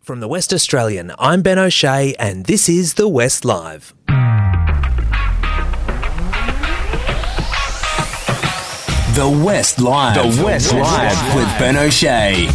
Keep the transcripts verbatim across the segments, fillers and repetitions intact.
From the West Australian, I'm Ben O'Shea and this is The West Live. The West Live. The West Live with Ben O'Shea.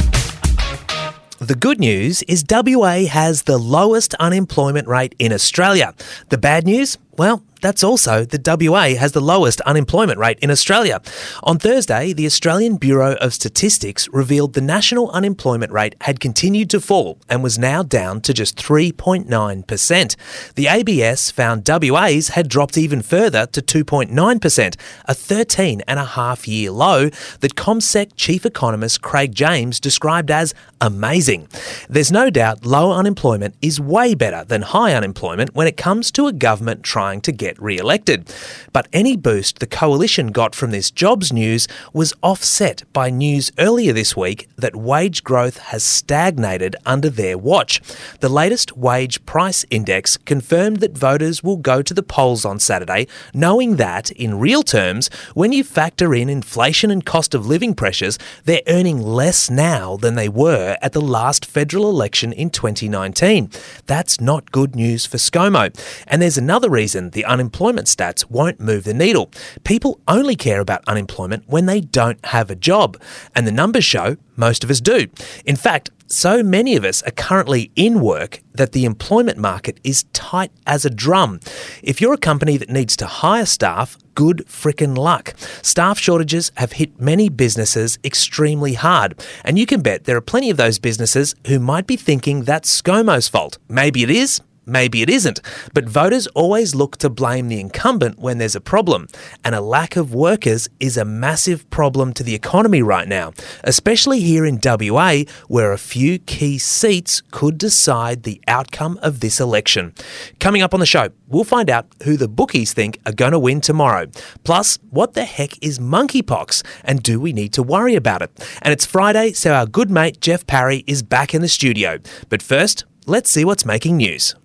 The good news is W A has the lowest unemployment rate in Australia. The bad news? Well, that's also that W A has the lowest unemployment rate in Australia. On Thursday, the Australian Bureau of Statistics revealed the national unemployment rate had continued to fall and was now down to just three point nine percent. The A B S found W A's had dropped even further to two point nine percent, a thirteen and a half year low that CommSec chief economist Craig James described as amazing. There's no doubt low unemployment is way better than high unemployment when it comes to a government trying to get re-elected. But any boost the coalition got from this jobs news was offset by news earlier this week that wage growth has stagnated under their watch. The latest wage price index confirmed that voters will go to the polls on Saturday knowing that, in real terms, when you factor in inflation and cost of living pressures, they're earning less now than they were at the last federal election in twenty nineteen. That's not good news for ScoMo. And there's another reason the unemployment stats won't move the needle. People only care about unemployment when they don't have a job. And the numbers show most of us do. In fact, so many of us are currently in work that the employment market is tight as a drum. If you're a company that needs to hire staff, good frickin' luck. Staff shortages have hit many businesses extremely hard, and you can bet there are plenty of those businesses who might be thinking that's ScoMo's fault. Maybe it is. Maybe it isn't, but voters always look to blame the incumbent when there's a problem, and a lack of workers is a massive problem to the economy right now, especially here in W A, where a few key seats could decide the outcome of this election. Coming up on the show, we'll find out who the bookies think are going to win tomorrow. Plus, what the heck is monkeypox, and do we need to worry about it? And it's Friday, so our good mate Jeff Parry is back in the studio. But first, let's see what's making news.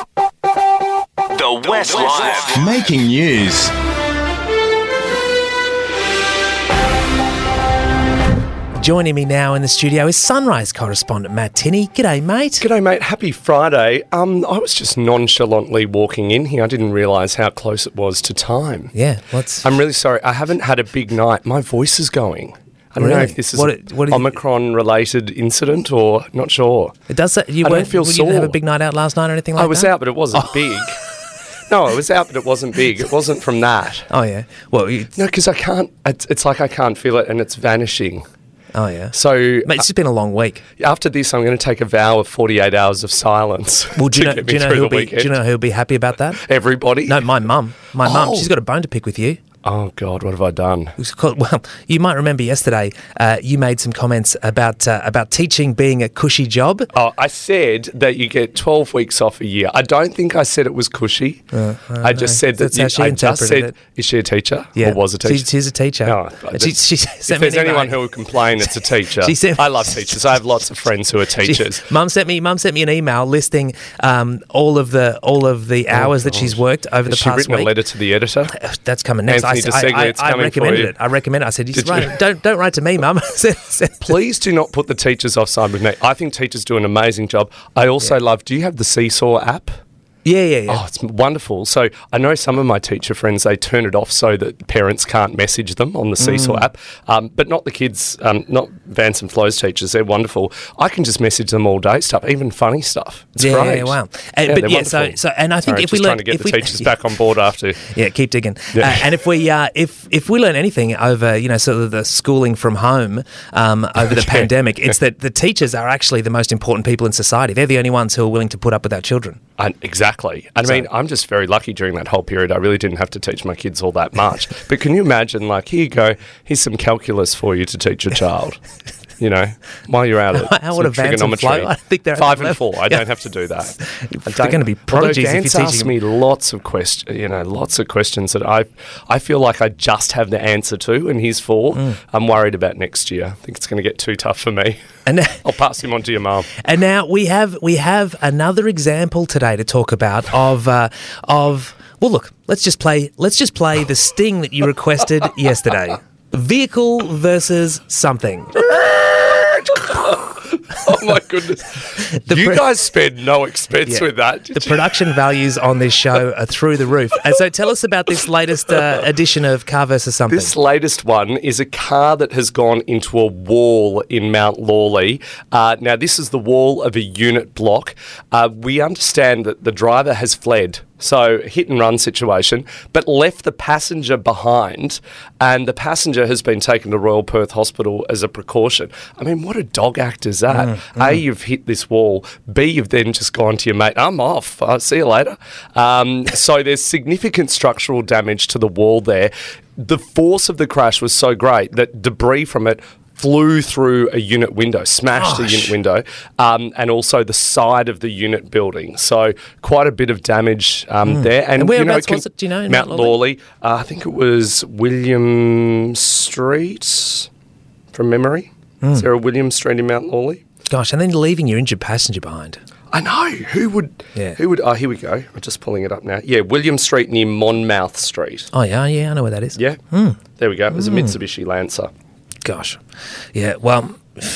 The West Live. Making news. Joining me now in the studio is Sunrise correspondent Matt Tinney. G'day, mate. G'day, mate. Happy Friday. Um, I was just nonchalantly walking in here. I didn't realise how close it was to time. Yeah, what's... I'm really sorry. I haven't had a big night. My voice is going. I don't really? know if this is what, an what Omicron-related incident or not sure. It does. You I don't weren't, feel you sore. didn't have a big night out last night or anything like that? I was that? out, but it wasn't oh. big. No, I was out, but it wasn't big. It wasn't from that. Oh, yeah. Well, you... No, because I can't... It's, it's like I can't feel it and it's vanishing. Oh, yeah. So... Mate, it's just been a long week. After this, I'm going to take a vow of forty-eight hours of silence. Well, do you, know, to get do, you me know through who'll the be, weekend. do you know who'll be happy about that? Everybody? No, my mum. My Oh. mum. She's got a bone to pick with you. Oh, God, what have I done? It's called- Well, you might remember yesterday uh, you made some comments about uh, about teaching being a cushy job. Oh, I said that you get twelve weeks off a year. I don't think I said it was cushy. Uh, I I just know. said that That's how you, she I just interpreted said, it. is she a teacher Yeah, or was a teacher? She's, she's a teacher. No, And she, she sent if me there's an email. anyone who would complain, it's a teacher. She sent- I love teachers. I have lots of friends who are teachers. She, Mum sent me. Mum sent me an email listing um, all of the all of the hours that gosh. she's worked over Has the she past written week. a letter to the editor? That's coming next. Anthony I, DeSeglia, I, I, it's I coming recommended for you. it. I recommend it. I said, you Did write, you? don't don't write to me, Mum. Please do not put the teachers offside with me. I think teachers do an amazing job. I also Yeah. love, do you have the Seesaw app? Yeah, yeah, yeah. Oh, it's wonderful. So I know some of my teacher friends, they turn it off so that parents can't message them on the Seesaw Mm. app, um, but not the kids, um, not Vance and Flo's teachers. They're wonderful. I can just message them all day stuff, even funny stuff. It's yeah, great. yeah, wow. Uh, Yeah, but they're yeah, so wonderful. so and I think Sorry, if we just learn trying to get if the we, teachers back on board after. Yeah, keep digging. Yeah. Uh, and if we uh, if if we learn anything over you know sort of the schooling from home um, over the Yeah. pandemic, it's that the teachers are actually the most important people in society. They're the only ones who are willing to put up with our children. And exactly. I So- mean, I'm just very lucky during that whole period. I really didn't have to teach my kids all that much. But can you imagine, like, here you go, here's some calculus for you to teach your child. You know, while you're out at How would some a Vance and Flo? trigonometry. I think they're at five that and level. four. I Yeah. don't have to do that. I They're don't- going to be Although prodigies if you're Vance teaching asks them. me lots of questions. You know, lots of questions that I, I feel like I just have the answer to, and he's four. Mm. I'm worried about next year. I think it's going to get too tough for me. And I'll pass him on to your mum. and now we have we have another example today to talk about of uh, of well, look, let's just play let's just play the sting that you requested yesterday. Vehicle versus something. Oh, my goodness. The you pro- guys spend no expense Yeah. with that. The production values on this show are through the roof. And so tell us about this latest uh, edition of Car versus Something. This latest one is a car that has gone into a wall in Mount Lawley. Uh, now, this is the wall of a unit block. Uh, we understand that the driver has fled. So, hit and run situation, but left the passenger behind, and the passenger has been taken to Royal Perth Hospital as a precaution. I mean, what a dog act is that? Mm, mm. A, you've hit this wall. B, you've then just gone to your mate, I'm off, I'll see you later. Um, so, there's significant structural damage to the wall there. The force of the crash was so great that debris from it flew through a unit window, smashed Gosh. the unit window, um, and also the side of the unit building. So quite a bit of damage um, mm. there. And, and whereabouts you know, was it, do you know? Mount, Mount Lawley. Uh, I think it was William Street, from memory. Mm. Is there a William Street in Mount Lawley? Gosh, and then leaving your injured passenger behind. I know. Who would... Yeah. Who would... Oh, here we go. I'm just pulling it up now. Yeah, William Street near Monmouth Street. Oh, yeah, yeah, I know where that is. Yeah. Mm. There we go. It was mm. a Mitsubishi Lancer. Gosh. Yeah, well,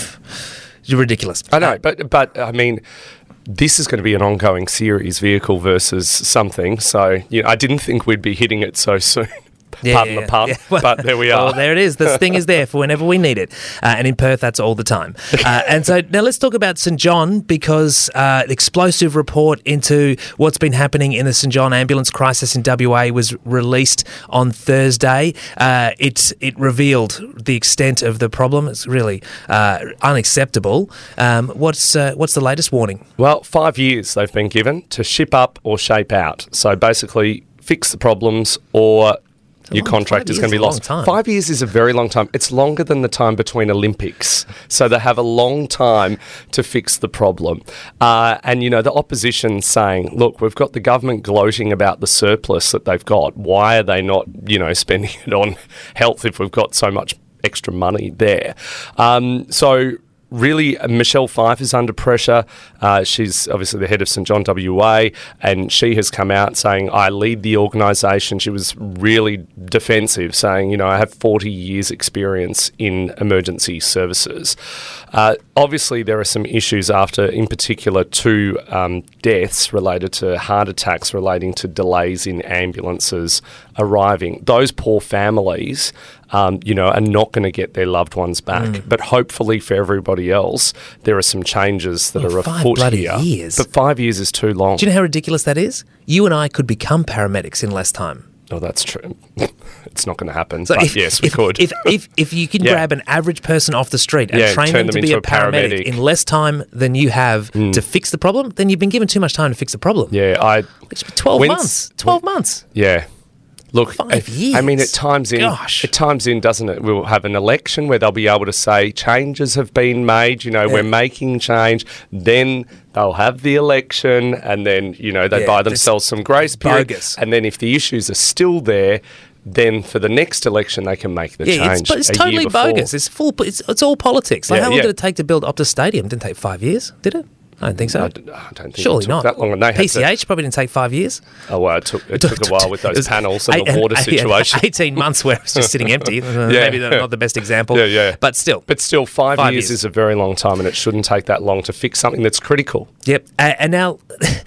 it's ridiculous. I know, but, but I mean, this is going to be an ongoing series, vehicle versus something. So, you know, I didn't think we'd be hitting it so soon. Yeah, Pardon the pun, yeah. Well, but there we are. Well, there it is. This thing is there for whenever we need it. Uh, and in Perth, that's all the time. Uh, and so now let's talk about St John, because uh, explosive report into what's been happening in the St John ambulance crisis in W A was released on Thursday. Uh, it, it revealed the extent of the problem. It's really uh, unacceptable. Um, what's, uh, what's the latest warning? Well, five years they've been given to ship up or shape out. So basically fix the problems or... Your long, contract is going to be lost. Time. Five years is a very long time. It's longer than the time between Olympics. So they have a long time to fix the problem. Uh, and, you know, the opposition saying, look, we've got the government gloating about the surplus that they've got. Why are they not, you know, spending it on health if we've got so much extra money there? Um, so... Really, Michelle Fife is under pressure. Uh, she's obviously the head of St John W A, and she has come out saying, I lead the organisation. She was really defensive, saying, you know, I have forty years experience in emergency services. Uh, obviously, there are some issues after, in particular, two um, deaths related to heart attacks relating to delays in ambulances arriving. Those poor families, um, you know, are not going to get their loved ones back. Mm. But hopefully for everybody else, there are some changes that well, are five afoot bloody here. Years. But five years is too long. Do you know how ridiculous that is? You and I could become paramedics in less time. Oh, that's true. It's not going to happen. So but if, yes, we if, could. If, if if you can yeah. grab an average person off the street and yeah, train them, them to be a paramedic, paramedic in less time than you have mm. to fix the problem, then you've been given too much time to fix the problem. Yeah, I. It should be twelve months. Twelve when, months. Yeah. Look, Five years. I mean, it times in. Gosh. It times in, doesn't it? We'll have an election where they'll be able to say changes have been made. You know, yeah. we're making change. Then they'll have the election, and then you know they yeah, buy themselves some grace period. Bogus. And then if the issues are still there, then for the next election they can make the yeah, change. It's, it's a totally year before. bogus. It's full. It's, it's all politics. Like yeah, how long yeah. did it take to build Optus Stadium? It didn't take five years, did it? I don't think so. I don't, I don't think Surely it took not. that long. And they P C H to, probably didn't take five years. Oh, well, it took, it took a while with those panels and eight, the water eight, situation. eighteen months where it's just sitting empty. yeah. Maybe not the best example. Yeah, yeah. But still. But still, five, five years, years is a very long time, and it shouldn't take that long to fix something that's critical. Yep. Uh, and now...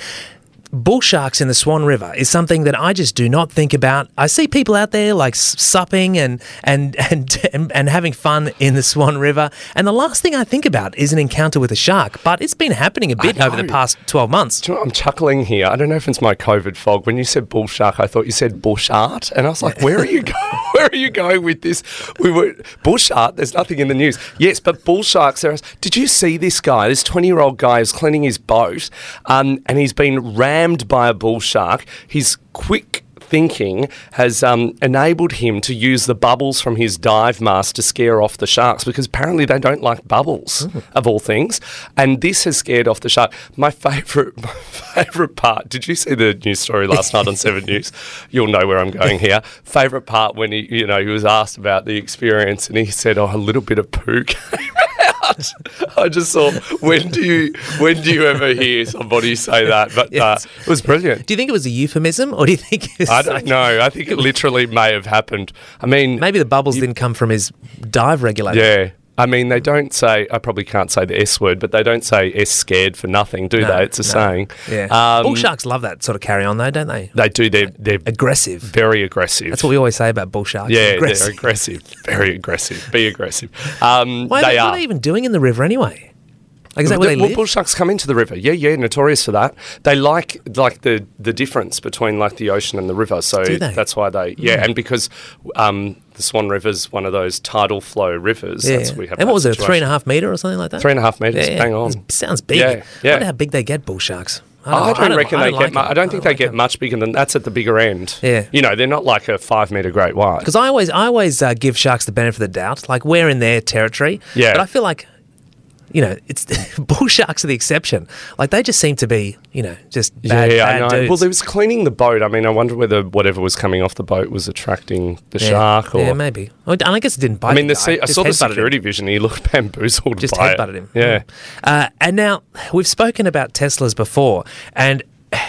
Bull sharks in the Swan River is something that I just do not think about. I see people out there like supping and and and and, and having fun in the Swan River, and the last thing I think about is an encounter with a shark. But it's been happening a bit over the past twelve months. Do you know what, I'm chuckling here. I don't know if it's my COVID fog. When you said bull shark, I thought you said bush art, and I was like, "Where are you going? Where are you going with this?" We were bush art. There's nothing in the news. Yes, but bull sharks. There is. Did you see this guy? This twenty-year-old guy is cleaning his boat, um, and he's been rammed by a bull shark. His quick thinking has um, enabled him to use the bubbles from his dive mask to scare off the sharks, because apparently they don't like bubbles, mm. of all things. And this has scared off the shark. My favourite my favourite part, did you see the news story last night on Seven News? You'll know where I'm going here. Favourite part when he, you know, he was asked about the experience, and he said, oh, a little bit of poo came out. I just thought, when do you when do you ever hear somebody say that? But yes. uh, it was brilliant. Do you think it was a euphemism, or do you think it was I don't know. I think it literally may have happened. I mean... Maybe the bubbles you, didn't come from his dive regulator. Yeah. I mean, they don't say, I probably can't say the S word, but they don't say S scared for nothing, do No, they? It's a no. saying. Yeah. Um, Bull sharks love that sort of carry on, though, don't they? They do. They're, they're Aggressive. very aggressive. That's what we always say about bull sharks. Yeah, aggressive. they're aggressive. Very aggressive. Be aggressive. Um, Why, they what are. are they even doing in the river anyway? Like, is that where they well, live? bull sharks come into the river. Yeah, yeah, notorious for that. They like like the, the difference between like the ocean and the river. So Do they? that's why they yeah, and because um, the Swan River's one of those tidal flow rivers. Yeah. That's we have. And that what was it, situation. three and a half metre or something like that? Three and a half metres, bang on. It sounds big. Yeah, yeah. I wonder how big they get, bull sharks. I don't, reckon I they don't get. like mu- it. I don't think they like get it. much bigger than that's at the bigger end. Yeah. you know, they're not like a five metre great white. Because I always, I always uh, give sharks the benefit of the doubt. Like, we're in their territory. Yeah. But I feel like, you know, it's bull sharks are the exception. Like, they just seem to be, you know, just bad, yeah, bad I know. dudes. Well, there was cleaning the boat. I mean, I wonder whether whatever was coming off the boat was attracting the yeah. shark. Or Yeah, maybe. Well, and I guess it didn't bite I mean, the the guy. se- I Just saw the headbutted him. security vision. He looked bamboozled Just by headbutted it. him. Yeah. Uh, and now, we've spoken about Teslas before, and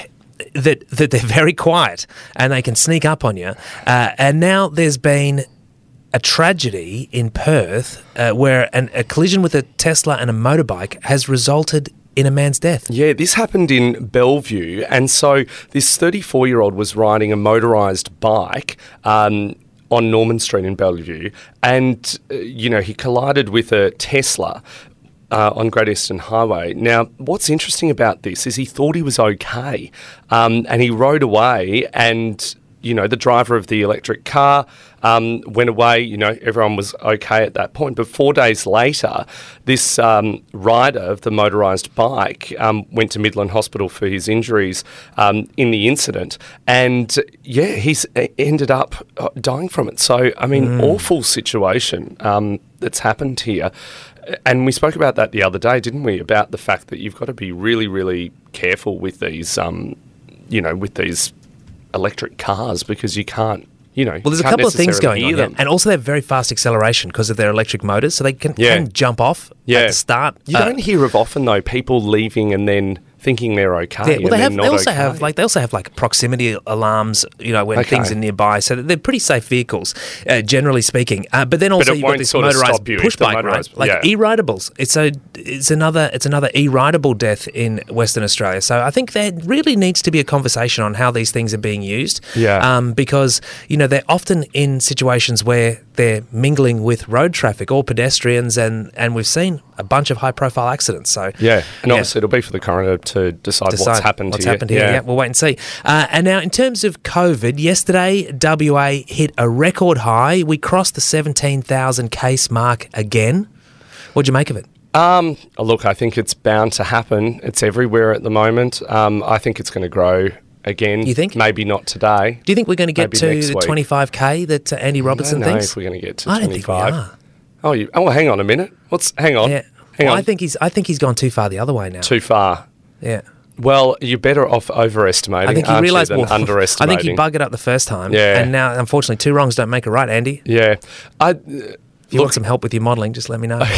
that that they're very quiet and they can sneak up on you. Uh, and now there's been a tragedy in Perth uh, where an, a collision with a Tesla and a motorbike has resulted in a man's death. Yeah, this happened in Bellevue. And so this thirty-four-year-old was riding a motorised bike um, on Norman Street in Bellevue. And, uh, you know, he collided with a Tesla uh, on Great Eastern Highway. Now, what's interesting about this is he thought he was okay. Um, and he rode away and, you know, the driver of the electric car um, went away. You know, everyone was okay at that point. But four days later, this um, rider of the motorised bike um, went to Midland Hospital for his injuries um, in the incident. And, yeah, he's uh, ended up uh, dying from it. So, I mean, awful situation um, that's happened here. And we spoke about that the other day, didn't we? About the fact that you've got to be really, really careful with these, um, you know, with these electric cars because you can't, you know, Well, there's a can't couple of things necessarily going on hear here. them. And also they have very fast acceleration because of their electric motors, so they can, Yeah. can jump off Yeah. at the start. You Uh, don't hear of often though people leaving and then thinking they're okay. Yeah, well, and they they're have. not They also okay. have like they also have like proximity alarms. You know, when Okay. things are nearby, so they're pretty safe vehicles, uh, generally speaking. Uh, but then also it you've got won't this sort of motorized stop you if push the bike, right? motorised- Like yeah. e-ridables. It's a it's another it's another e-ridable death in Western Australia. So I think there really needs to be a conversation on how these things are being used. Yeah. Um, because you know they're often in situations where they're mingling with road traffic or pedestrians, and and we've seen a bunch of high-profile accidents. So Yeah, and yeah. obviously it'll be for the coroner to decide, decide what's happened what's here. happened here. Yeah. we'll wait and see. Uh, and now, in terms of COVID, yesterday W A hit a record high. We crossed the seventeen thousand case mark again. What'd you make of it? Um, look, I think it's bound to happen. It's everywhere at the moment. Um, I think it's going to grow again. You think? Maybe not today. Do you think we're going to get Maybe to next the week. twenty-five K that uh, Andy I Robertson don't know thinks? if we're going to get to I don't think we twenty-five. are. Oh, you, oh, hang on a minute. What's? Hang on. Yeah. Hang Well, on. I think he's. I think he's gone too far the other way now. Too far. Yeah. Well, you're better off overestimating I think he aren't you, realised than well, underestimating. I think he buggered up the first time. Yeah. And now, unfortunately, two wrongs don't make a right, Andy. Yeah. I, If you want some help with your modelling, just let me know.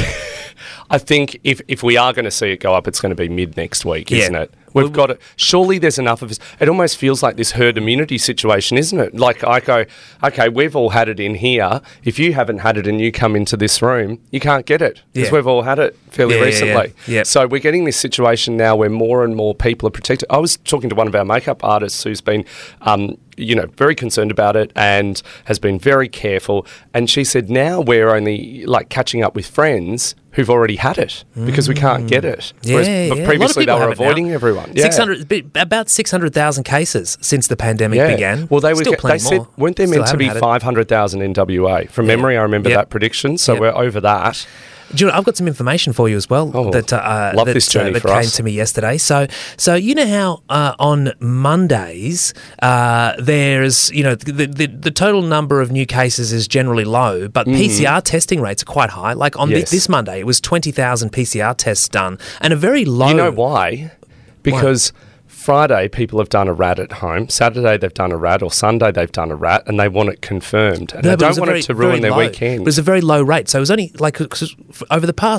I think if, if we are going to see it go up, it's going to be mid next week, Yeah. isn't it? We've got it. Surely there's enough of us. It almost feels like this herd immunity situation, isn't it? Like I go, okay, we've all had it in here. If you haven't had it and you come into this room, you can't get it because Yeah. we've all had it fairly Yeah, yeah, recently. yeah. Yep. So we're getting this situation now where more and more people are protected. I was talking to one of our makeup artists who's been, um, you know, very concerned about it and has been very careful. And she said now we're only like catching up with friends who've already had it because we can't get it. Yeah, Whereas yeah. but A lot of previously they people were have it now. avoiding everyone. Yeah. six hundred, bit- about six hundred thousand cases since the pandemic Yeah. began. Well, they were. Still They plenty said more. weren't there Still meant to be haven't had it. five hundred thousand in W A? From Yeah. memory, I remember Yep. that prediction. So Yep. we're over that. Do you know, I've got some information for you as well Oh, that uh, love that, this journey uh, that for came us. to me yesterday. So, so you know how uh, on Mondays uh, there's you know the, the the total number of new cases is generally low, but P C R testing rates are quite high. Like on thi- Mm. Yes. this Monday, it was twenty thousand P C R tests done, and a very low. You know why? Because Friday people have done a R A D at home. Saturday they've done a R A D, or Sunday they've done a R A D, and they want it confirmed. And No, they but it don't was a want very- it to very ruin their low. weekend. It was a very low rate, so it was only like 'cause over the past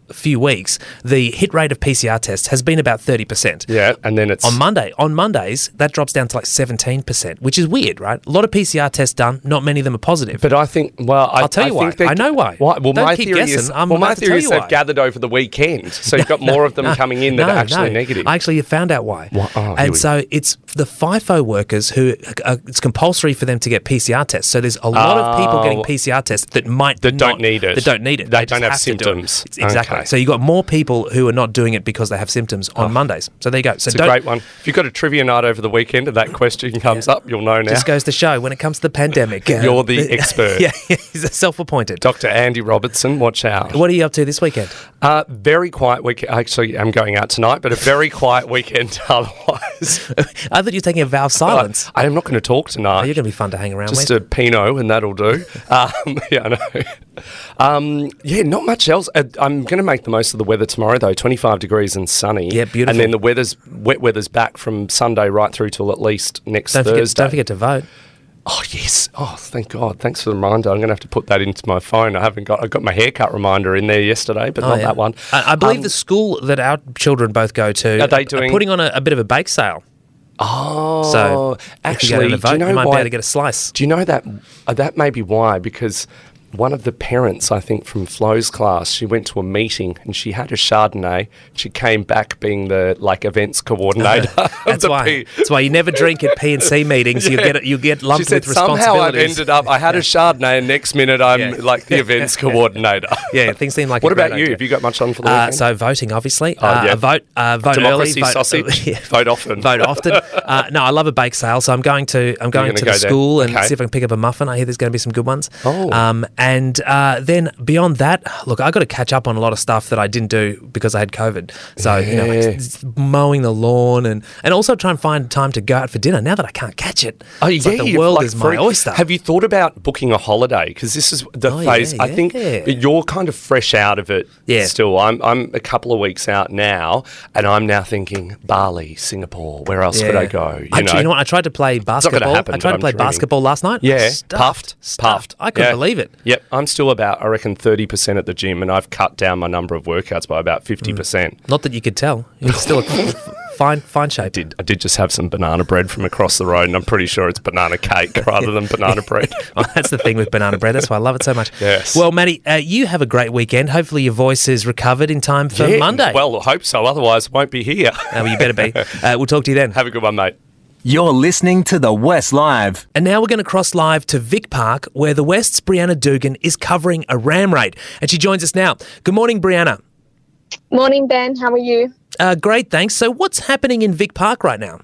few weeks, the hit rate of P C R tests has been about thirty percent. Yeah, and then it's... On Monday, on Mondays, that drops down to like seventeen percent, which is weird, right? A lot of P C R tests done, not many of them are positive. But I think, well, I, I'll tell you I why. think they- I know why. Why? Well, Don't my keep theory guessing. is, I'm well, my about to tell theory is you they've why. gathered over the weekend, so you've got more of them No, coming in that no, are actually no. negative. I actually found out why. Why- oh, here and we so it's the FIFO workers who uh, it's compulsory for them to get P C R tests. So there's a lot of people getting Oh. P C R tests that might That don't not- need it. That don't need it. They just don't have to do it. symptoms. It's- Exactly. Okay. So you've got more people who are not doing it because they have symptoms on Mondays. So there you go. So It's a don't, great one. If you've got a trivia night over the weekend and that question comes up, you'll know now. just goes to show when it comes to the pandemic. uh, You're the expert. Yeah, he's a self-appointed. Doctor Andy Robertson, watch out. What are you up to this weekend? Uh, very quiet weekend. Actually, I'm going out tonight, but a very quiet weekend otherwise. I thought you were taking a vow of silence. I am not going to talk Oh, tonight. you're going to be fun to hang around Just with. a Pinot and that'll do. Um, yeah, I know. Um, yeah, not much else. Uh, I'm going to make the most of the weather tomorrow, though. twenty-five degrees and sunny. Yeah, beautiful. And then the weather's wet weather's back from Sunday right through till at least next Don't Thursday. forget, don't forget to vote. Oh yes! Oh, thank God! Thanks for the reminder. I'm going to have to put that into my phone. I haven't got. I got my haircut reminder in there yesterday, but Oh, not yeah. that one. I, I believe Um, the school that our children both go to Are they doing- putting on a, a bit of a bake sale. Oh, So actually, if you, go down to vote, do you know you might why? be able to get a slice. Do you know that? Uh, that may be why, because one of the parents, I think, from Flo's class, she went to a meeting and she had a Chardonnay. She came back being the like events coordinator. of That's the why. P- That's why you never drink at P and C meetings. You Yeah. get you get She lumped said, with somehow I've responsibilities. ended up, I had a Chardonnay and next minute I'm Yeah. like the events coordinator. Yeah, things seem like. What a great about you? idea. Have you got much on for the Uh, weekend? so voting, obviously. Oh, uh, yeah. Vote, uh, vote Democracy early. Vote, sausage. yeah. Vote often. Vote often. Uh, no, I love a bake sale, so I'm going to I'm going gonna to go the there. school and Okay. see if I can pick up a muffin. I hear there's going to be some good ones. Oh. Um, and uh, then beyond that, look, I got to catch up on a lot of stuff that I didn't do because I had COVID. So you know, Yeah. it's- it's mowing the lawn and and also try and find time to go out for dinner. Now that I can't catch it, Oh, it's yeah, like the you've, world like, is my free- oyster. Have you thought about booking a holiday? Because this is the Oh, phase. yeah, I think yeah. you're kind of fresh out of it. Yeah. Still, I'm. I'm a couple of weeks out now, and I'm now thinking Bali, Singapore. Where else could I go? You I, know. you know what? I tried to play not gonna basketball. happen, I but tried to I'm play dreaming. basketball last night. Yeah, Stuffed, puffed, stuffed. puffed. I couldn't Yeah. believe it. Yep, I'm still about, I reckon, thirty percent at the gym, and I've cut down my number of workouts by about fifty percent. Not that you could tell. You're still a fine, fine shape. Did I did just have some banana bread from across the road, and I'm pretty sure it's banana cake rather than banana bread. Oh, that's the thing with banana bread. That's why I love it so much. Yes. Well, Matty, uh, you have a great weekend. Hopefully, your voice is recovered in time for Yeah, Monday. Well, I hope so. Otherwise, I won't be here. Uh, well, you better be. Uh, we'll talk to you then. Have a good one, mate. You're listening to The West Live. And now we're going to cross live to Vic Park, where the West's Brianna Dugan is covering a ram raid, and she joins us now. Good morning, Brianna. Morning, Ben. How are you? Uh, great, thanks. So, what's happening in Vic Park right now?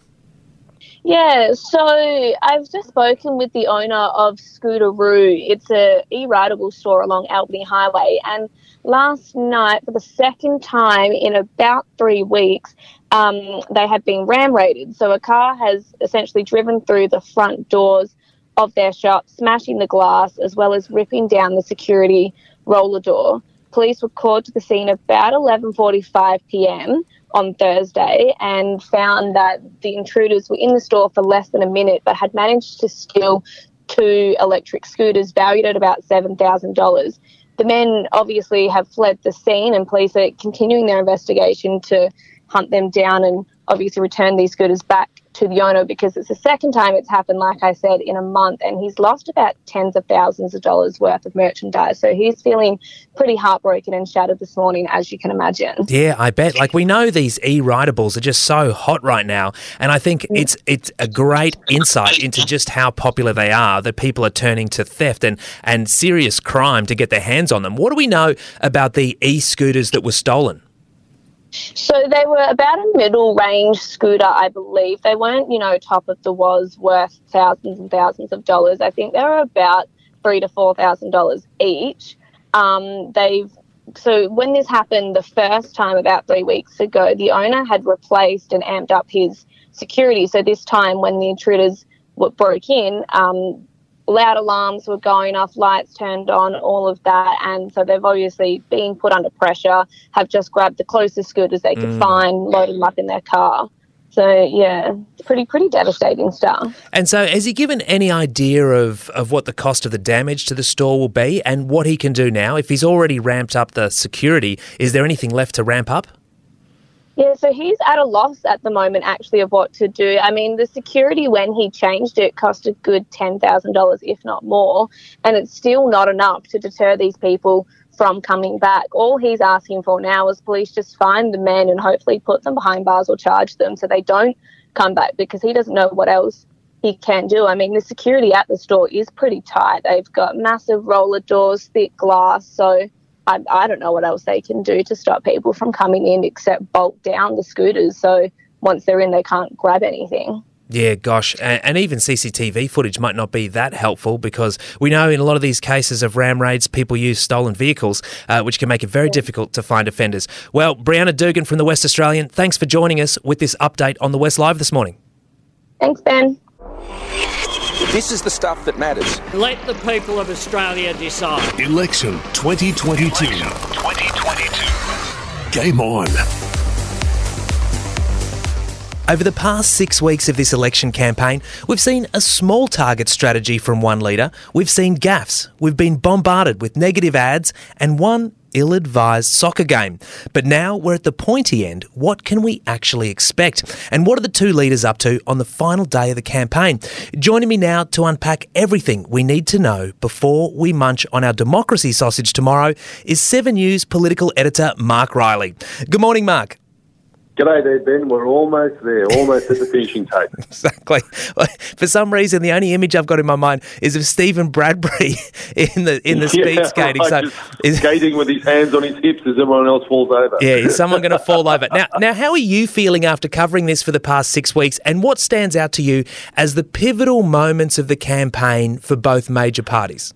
Yeah, so I've just spoken with the owner of Scooteroo. It's a e-rideable store along Albany Highway, and last night, for the second time in about three weeks, um, they have been ram raided. So a car has essentially driven through the front doors of their shop, smashing the glass, as well as ripping down the security roller door. Police were called to the scene about eleven forty-five p.m. on Thursday and found that the intruders were in the store for less than a minute but had managed to steal two electric scooters valued at about seven thousand dollars. The men obviously have fled the scene, and police are continuing their investigation to hunt them down and obviously return these scooters back to the owner, because it's the second time it's happened, like I said, in a month, and he's lost about tens of thousands of dollars worth of merchandise. So he's feeling pretty heartbroken and shattered this morning, as you can imagine. Yeah, I bet. Like, we know these e-ridables are just so hot right now, and I think it's it's a great insight into just how popular they are, that people are turning to theft and, and serious crime to get their hands on them. What do we know about the e-scooters that were stolen? So they were about a middle range scooter, I believe. They weren't, you know, top of the was worth thousands and thousands of dollars. I think they were about three to four thousand dollars each. Um, they've so when this happened the first time about three weeks ago, the owner had replaced and amped up his security. So this time, when the intruders w- broke in, um, loud alarms were going off, lights turned on, all of that. And so they've obviously been put under pressure, have just grabbed the closest scooters they could Mm. find, loaded them up in their car. So, yeah, it's pretty, pretty devastating stuff. And so has he given any idea of, of what the cost of the damage to the store will be and what he can do now? If he's already ramped up the security, is there anything left to ramp up? Yeah, so he's at a loss at the moment, actually, of what to do. I mean, the security, when he changed it, cost a good ten thousand dollars, if not more, and it's still not enough to deter these people from coming back. All he's asking for now is police just find the men and hopefully put them behind bars or charge them so they don't come back, because he doesn't know what else he can do. I mean, the security at the store is pretty tight. They've got massive roller doors, thick glass, so I, I don't know what else they can do to stop people from coming in except bolt down the scooters, so once they're in they can't grab anything. Yeah, gosh, and, and even C C T V footage might not be that helpful, because we know in a lot of these cases of ram raids, people use stolen vehicles, uh, which can make it very yeah. difficult to find offenders. Well, Brianna Dugan from the West Australian, thanks for joining us with this update on the West Live this morning. Thanks, Ben. This is the stuff that matters. Let the people of Australia decide. Election twenty twenty-two. Election twenty twenty-two. Game on. Over the past six weeks of this election campaign, we've seen a small target strategy from one leader. We've seen gaffes. We've been bombarded with negative ads and one ill-advised soccer game. But now we're at the pointy end. What can we actually expect? And what are the two leaders up to on the final day of the campaign? Joining me now to unpack everything we need to know before we munch on our democracy sausage tomorrow is Seven News political editor Mark Riley. Good morning, Mark. G'day there, Ben. We're almost there, almost at the finishing tape. Exactly. For some reason, the only image I've got in my mind is of Stephen Bradbury in the in the speed yeah, skating. Right, so, just is, skating with his hands on his hips as everyone else falls over. Yeah, is someone going to fall over? Now, now, how are you feeling after covering this for the past six weeks, and what stands out to you as the pivotal moments of the campaign for both major parties?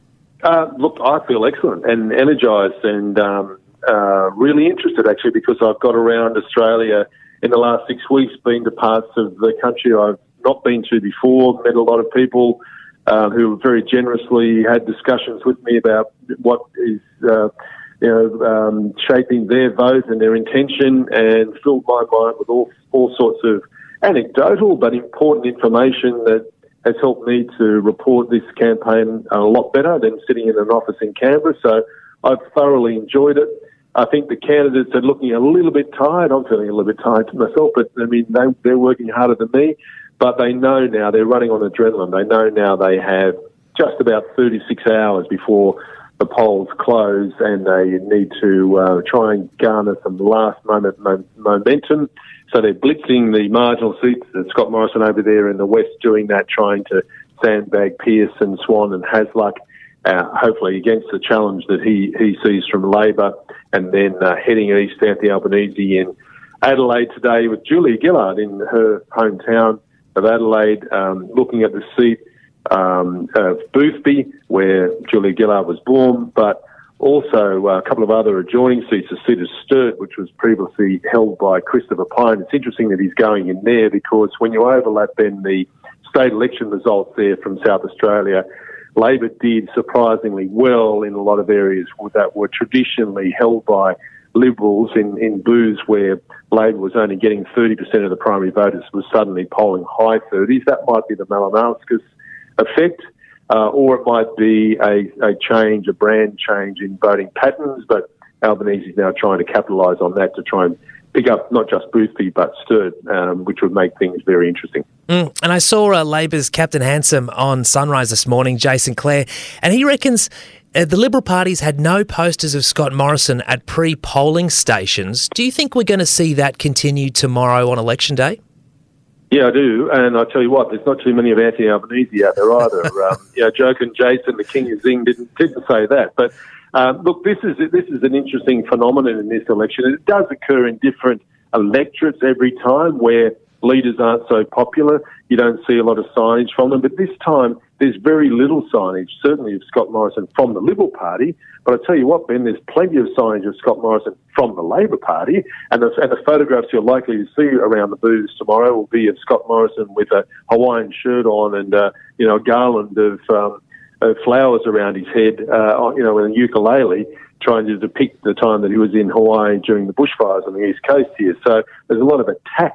Uh, look, I feel excellent and energised and um, uh, really interested, actually, because I've got around Australia in the last six weeks, been to parts of the country I've not been to before, met a lot of people uh, who very generously had discussions with me about what is uh, you know, um, shaping their vote and their intention, and filled my mind with all, all sorts of anecdotal but important information that has helped me to report this campaign a lot better than sitting in an office in Canberra. So I've thoroughly enjoyed it. I think the candidates are looking a little bit tired. I'm feeling a little bit tired myself, but I mean, they, they're working harder than me. But they know now, they're running on adrenaline. They know now they have just about thirty-six hours before the polls close, and they need to uh, try and garner some last moment mo- momentum. So they're blitzing the marginal seats. Scott Morrison over there in the West doing that, trying to sandbag Pearce and Swan and Hasluck, uh, hopefully against the challenge that he, he sees from Labor, and then uh, heading east, Anthony Albanese in Adelaide today with Julia Gillard in her hometown of Adelaide, um, looking at the seat um, of Boothby, where Julia Gillard was born, but also uh, a couple of other adjoining seats, the seat of Sturt, which was previously held by Christopher Pyne. It's interesting that he's going in there, because when you overlap then the state election results there from South Australia, Labor did surprisingly well in a lot of areas that were traditionally held by Liberals. In, in Booths, where Labor was only getting thirty percent of the primary voters, was suddenly polling high thirties. That might be the Malinowskis effect. Uh, or it might be a, a change, a brand change in voting patterns, but Albanese is now trying to capitalise on that to try and pick up not just Boothby but Sturt, um, which would make things very interesting. Mm, and I saw uh, Labor's Captain Handsome on Sunrise this morning, Jason Clare, and he reckons uh, the Liberal parties had no posters of Scott Morrison at pre-polling stations. Do you think we're going to see that continue tomorrow on election day? Yeah, I do, and I tell you what, there's not too many of Anthony Albanese out there either. um, you know, Joke and Jason, the King of Zing, didn't didn't say that. But um, look, this is this is an interesting phenomenon in this election. It does occur in different electorates every time where leaders aren't so popular. You don't see a lot of signage from them, but this time there's very little signage, certainly of Scott Morrison from the Liberal Party. But I tell you what, Ben, there's plenty of signage of Scott Morrison from the Labor Party, and the, and the photographs you're likely to see around the booths tomorrow will be of Scott Morrison with a Hawaiian shirt on and uh, you know, a garland of, um, of flowers around his head, uh, you know, and a ukulele, trying to depict the time that he was in Hawaii during the bushfires on the East Coast here. So there's a lot of attack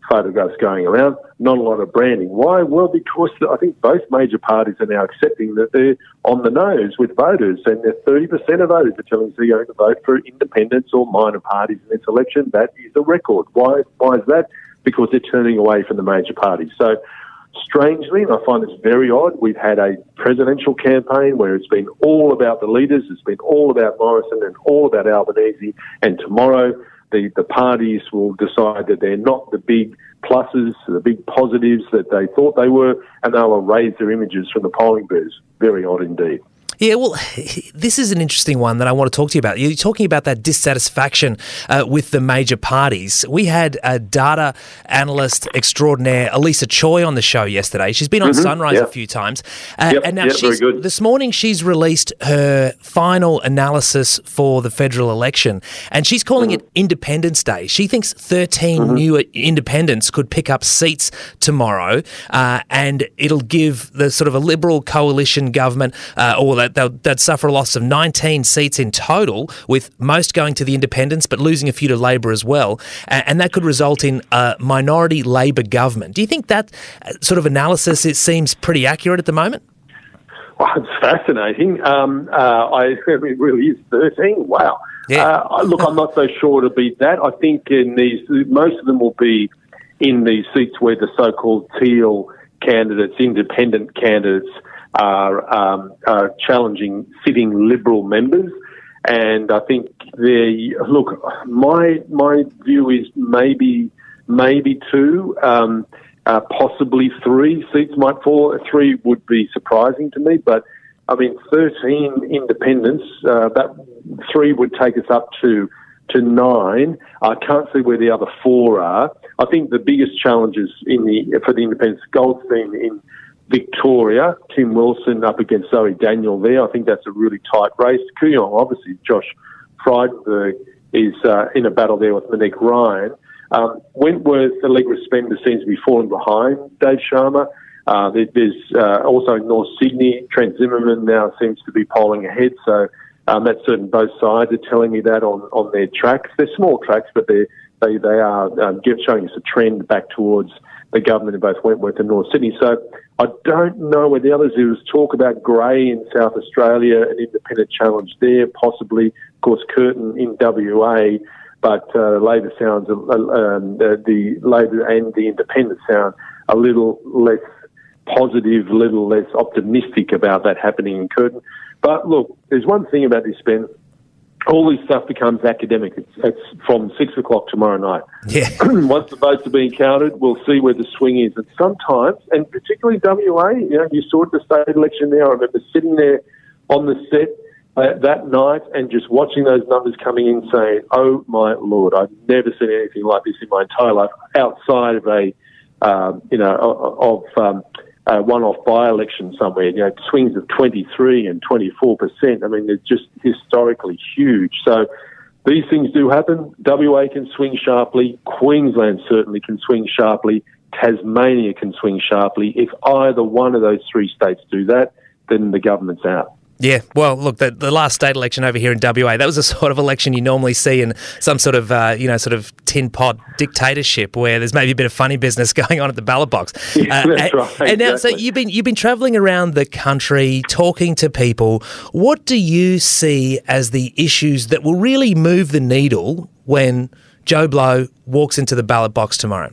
photographs going around, not a lot of branding. Why? Well, because I think both major parties are now accepting that they're on the nose with voters, and they're thirty percent of voters are telling us they're going to vote for independents or minor parties in this election. That is a record. Why? Why is that? Because they're turning away from the major parties. So, strangely, and I find this very odd, we've had a presidential campaign where it's been all about the leaders, it's been all about Morrison and all about Albanese, and tomorrow the, the parties will decide that they're not the big pluses, the big positives that they thought they were, and they will raise their images from the polling booths. Very odd indeed. Yeah, well, this is an interesting one that I want to talk to you about. You're talking about that dissatisfaction uh, with the major parties. We had a data analyst extraordinaire, Elisa Choi, on the show yesterday. She's been on mm-hmm, Sunrise yeah. a few times. Uh, yep, and now yep, she's, very good. this morning she's released her final analysis for the federal election, and she's calling mm-hmm. it Independence Day. She thinks thirteen mm-hmm. new independents could pick up seats tomorrow, uh, and it'll give the sort of a Liberal coalition government, uh, or that They'll, they'd suffer a loss of nineteen seats in total, with most going to the independents but losing a few to Labor as well. And, and that could result in a minority Labor government. Do you think that sort of analysis, it seems pretty accurate at the moment? Well, it's fascinating. Um, uh, I, it really is thirteen. Wow. Yeah. Uh, look, I'm not so sure to beat that. I think in these, most of them will be in these seats where the so-called teal candidates, independent candidates, are, um, are challenging sitting Liberal members. And I think they look, my my view is maybe maybe two, um, uh, possibly three seats might fall. Three would be surprising to me, but I mean, thirteen independents, uh, that three would take us up to to nine. I can't see where the other four are. I think the biggest challenges in the for the independents, Goldstein in Victoria, Tim Wilson up against Zoe Daniel there. I think that's a really tight race. Kooyong, obviously, Josh Frydenberg is uh, in a battle there with Monique Ryan. Um, Wentworth, Allegra Spender seems to be falling behind Dave Sharma. Uh, there, there's uh, also in North Sydney, Trent Zimmerman now seems to be polling ahead. So um, that's certain both sides are telling me that on, on their tracks. They're small tracks, but they they they are um, showing us a trend back towards the government in both Wentworth and North Sydney. So I don't know where the others. There was talk about Grey in South Australia, an independent challenge there, possibly. Of course, Curtin in W A, but uh, Labor sounds, uh, um, the, the Labor and the independent sound a little less positive, a little less optimistic about that happening in Curtin. But look, there's one thing about this, Ben. All this stuff becomes academic. It's, it's from six o'clock tomorrow night. Yeah. Once the votes are being counted, we'll see where the swing is. And sometimes, and particularly W A, you know, you saw the state election there. I remember sitting there on the set uh, that night and just watching those numbers coming in, saying, "Oh my Lord, I've never seen anything like this in my entire life." Outside of a, um, you know, of um, Uh, one-off by-election somewhere, you know, swings of twenty-three and twenty-four percent. I mean, they're just historically huge. So these things do happen. W A can swing sharply. Queensland certainly can swing sharply. Tasmania can swing sharply. If either one of those three states do that, then the government's out. Yeah, well, look, the, the last state election over here in W A, that was a sort of election you normally see in some sort of, uh, you know, sort of tin pot dictatorship where there's maybe a bit of funny business going on at the ballot box. Yeah, uh, that's and, right. And now, exactly. so you've been you've been travelling around the country, talking to people. What do you see as the issues that will really move the needle when Joe Blow walks into the ballot box tomorrow?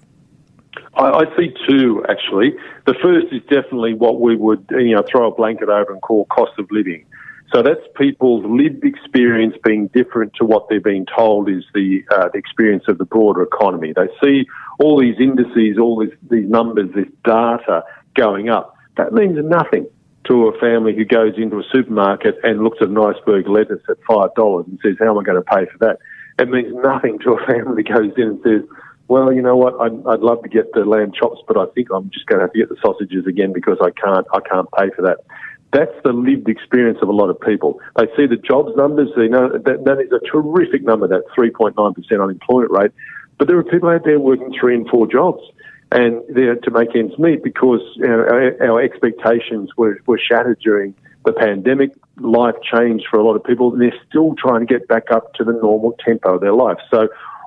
I, I see two, actually. The first is definitely what we would, you know, throw a blanket over and call cost of living. So that's people's lived experience being different to what they're being told is the, uh, the experience of the broader economy. They see all these indices, all these, these numbers, this data going up. That means nothing to a family who goes into a supermarket and looks at an iceberg lettuce at five dollars and says, how am I going to pay for that? It means nothing to a family that goes in and says, well, you know what, I'd, I'd love to get the lamb chops, but I think I'm just going to have to get the sausages again because I can't, I can't pay for that. That's the lived experience of a lot of people. They see the jobs numbers, you know, that, that is a terrific number, that three point nine percent unemployment rate, but there are people out there working three and four jobs and they're to make ends meet because you know, our, our expectations were, were shattered during the pandemic. Life changed for a lot of people and they're still trying to get back up to the normal tempo of their life. So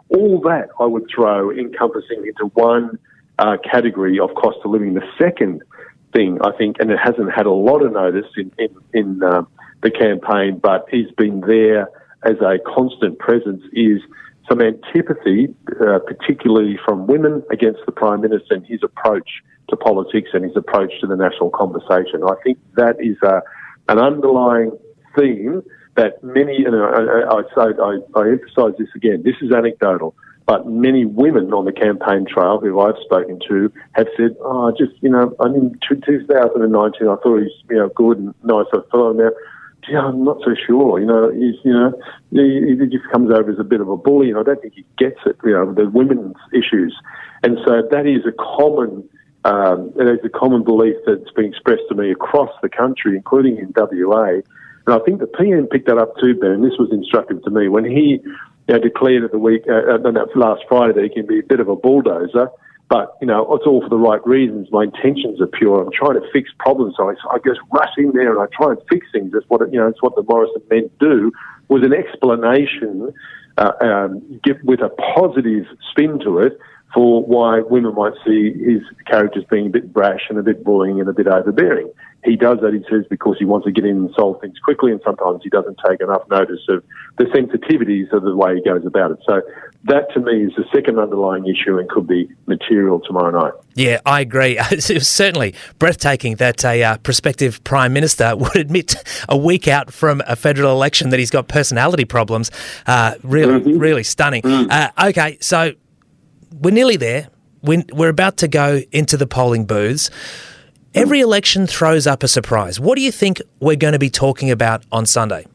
All that I would throw encompassing into one uh, category of cost of living. The second thing, I think, and it hasn't had a lot of notice in, in, in uh, the campaign, but he's been there as a constant presence, is some antipathy, uh, particularly from women against the Prime Minister and his approach to politics and his approach to the national conversation. I think that is a, an underlying theme that many, and I, I, I, I, I emphasise this again, this is anecdotal, but many women on the campaign trail who I've spoken to have said, oh, just, you know, I in two thousand nineteen, I thought he was, you know, good and nice fellow. Now, gee, I'm not so sure. You know, he's, you know, he, he just comes over as a bit of a bully, and I don't think he gets it, you know, the women's issues. And so that is a common, um, it is a common belief that's been expressed to me across the country, including in W A. And I think the P M picked that up too, Ben, and this was instructive to me. When he, you know, declared at the week, uh, uh, last Friday that he can be a bit of a bulldozer, but, you know, it's all for the right reasons. My intentions are pure. I'm trying to fix problems. So I, I just rush in there and I try and fix things. That's what, it, you know, it's what the Morrison men do, was an explanation uh, um, give, with a positive spin to it for why women might see his characters being a bit brash and a bit bullying and a bit overbearing. He does that, he says, because he wants to get in and solve things quickly, and sometimes he doesn't take enough notice of the sensitivities of the way he goes about it. So that, to me, is the second underlying issue and could be material tomorrow night. Yeah, I agree. It was certainly breathtaking that a uh, prospective Prime Minister would admit a week out from a federal election that he's got personality problems. Uh, really, mm-hmm. really stunning. Mm. Uh, okay, so we're nearly there. We're, we're about to go into the polling booths. Every election throws up a surprise. What do you think we're going to be talking about on Sunday?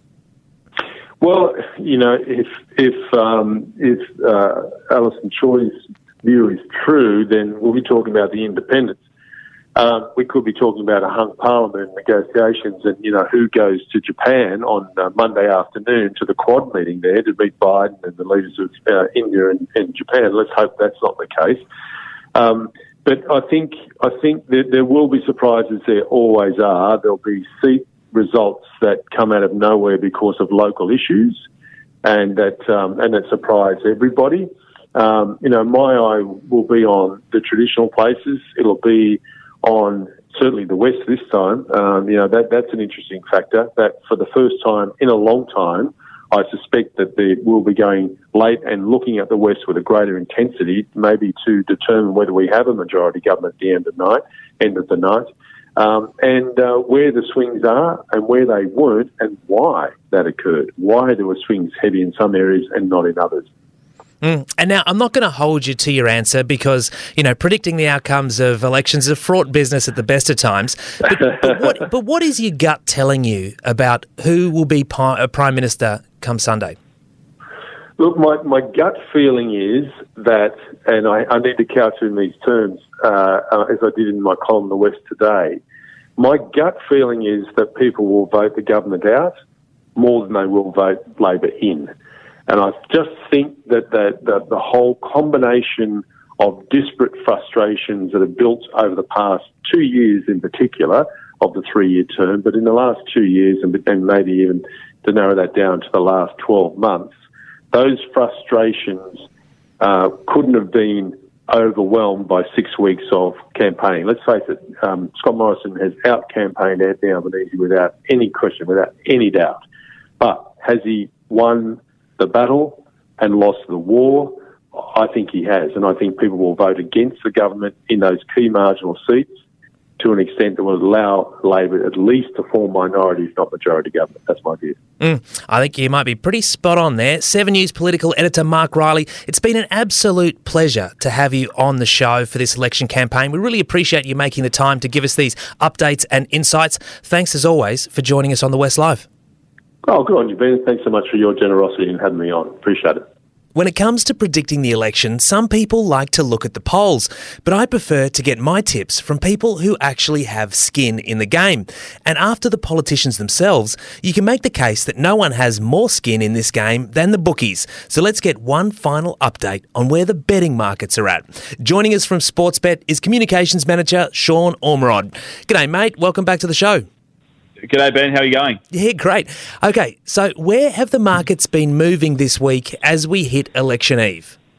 Well, you know, if if um, if uh, Alison Choi's view is true, then we'll be talking about the independents. Um, we could be talking about a hung parliament negotiations and, you know, who goes to Japan on uh, Monday afternoon to the Quad meeting there to meet Biden and the leaders of uh, India and, and Japan. Let's hope that's not the case. Um, But I think I think that there will be surprises. There always are. There'll be seat results that come out of nowhere because of local issues, and that um, and that surprise everybody. Um, you know, my eye will be on the traditional places. It'll be on certainly the West this time. Um, you know, that that's an interesting factor. That for the first time in a long time, I suspect that they will be going late and looking at the West with a greater intensity, maybe to determine whether we have a majority government at the end of the night, end of the night, um, and uh, where the swings are and where they weren't, and why that occurred. Why there were swings heavy in some areas and not in others. Mm. And now, I'm not going to hold you to your answer because, you know, predicting the outcomes of elections is a fraught business at the best of times. But, but, what, but what is your gut telling you about who will be pi- Prime Minister come Sunday? Look, my, my gut feeling is that, and I, I need to couch in these terms, uh, uh, as I did in my column, The West Today, my gut feeling is that people will vote the government out more than they will vote Labor in. And I just think that the, the, the whole combination of disparate frustrations that have built over the past two years in particular of the three-year term, but in the last two years and, and maybe even to narrow that down to the last twelve months, those frustrations uh, couldn't have been overwhelmed by six weeks of campaigning. Let's face it, um, Scott Morrison has out-campaigned Anthony Albanese without any question, without any doubt. But has he won the battle and lost the war? I think he has, and I think people will vote against the government in those key marginal seats to an extent that will allow Labor at least to form minority, if not majority government. That's my view. Mm, I think you might be pretty spot on there. Seven News political editor Mark Riley, it's been an absolute pleasure to have you on the show for this election campaign. We really appreciate you making the time to give us these updates and insights. Thanks as always for joining us on The West Live. Oh, good on you, Ben. Thanks so much for your generosity in having me on. Appreciate it. When it comes to predicting the election, some people like to look at the polls, but I prefer to get my tips from people who actually have skin in the game. And after the politicians themselves, you can make the case that no one has more skin in this game than the bookies. So let's get one final update on where the betting markets are at. Joining us from Sportsbet is Communications Manager Sean Ormerod. G'day, mate. Welcome back to the show. G'day, Ben. How are you going? Yeah, great. Okay, so where have the markets been moving this week as we hit election eve?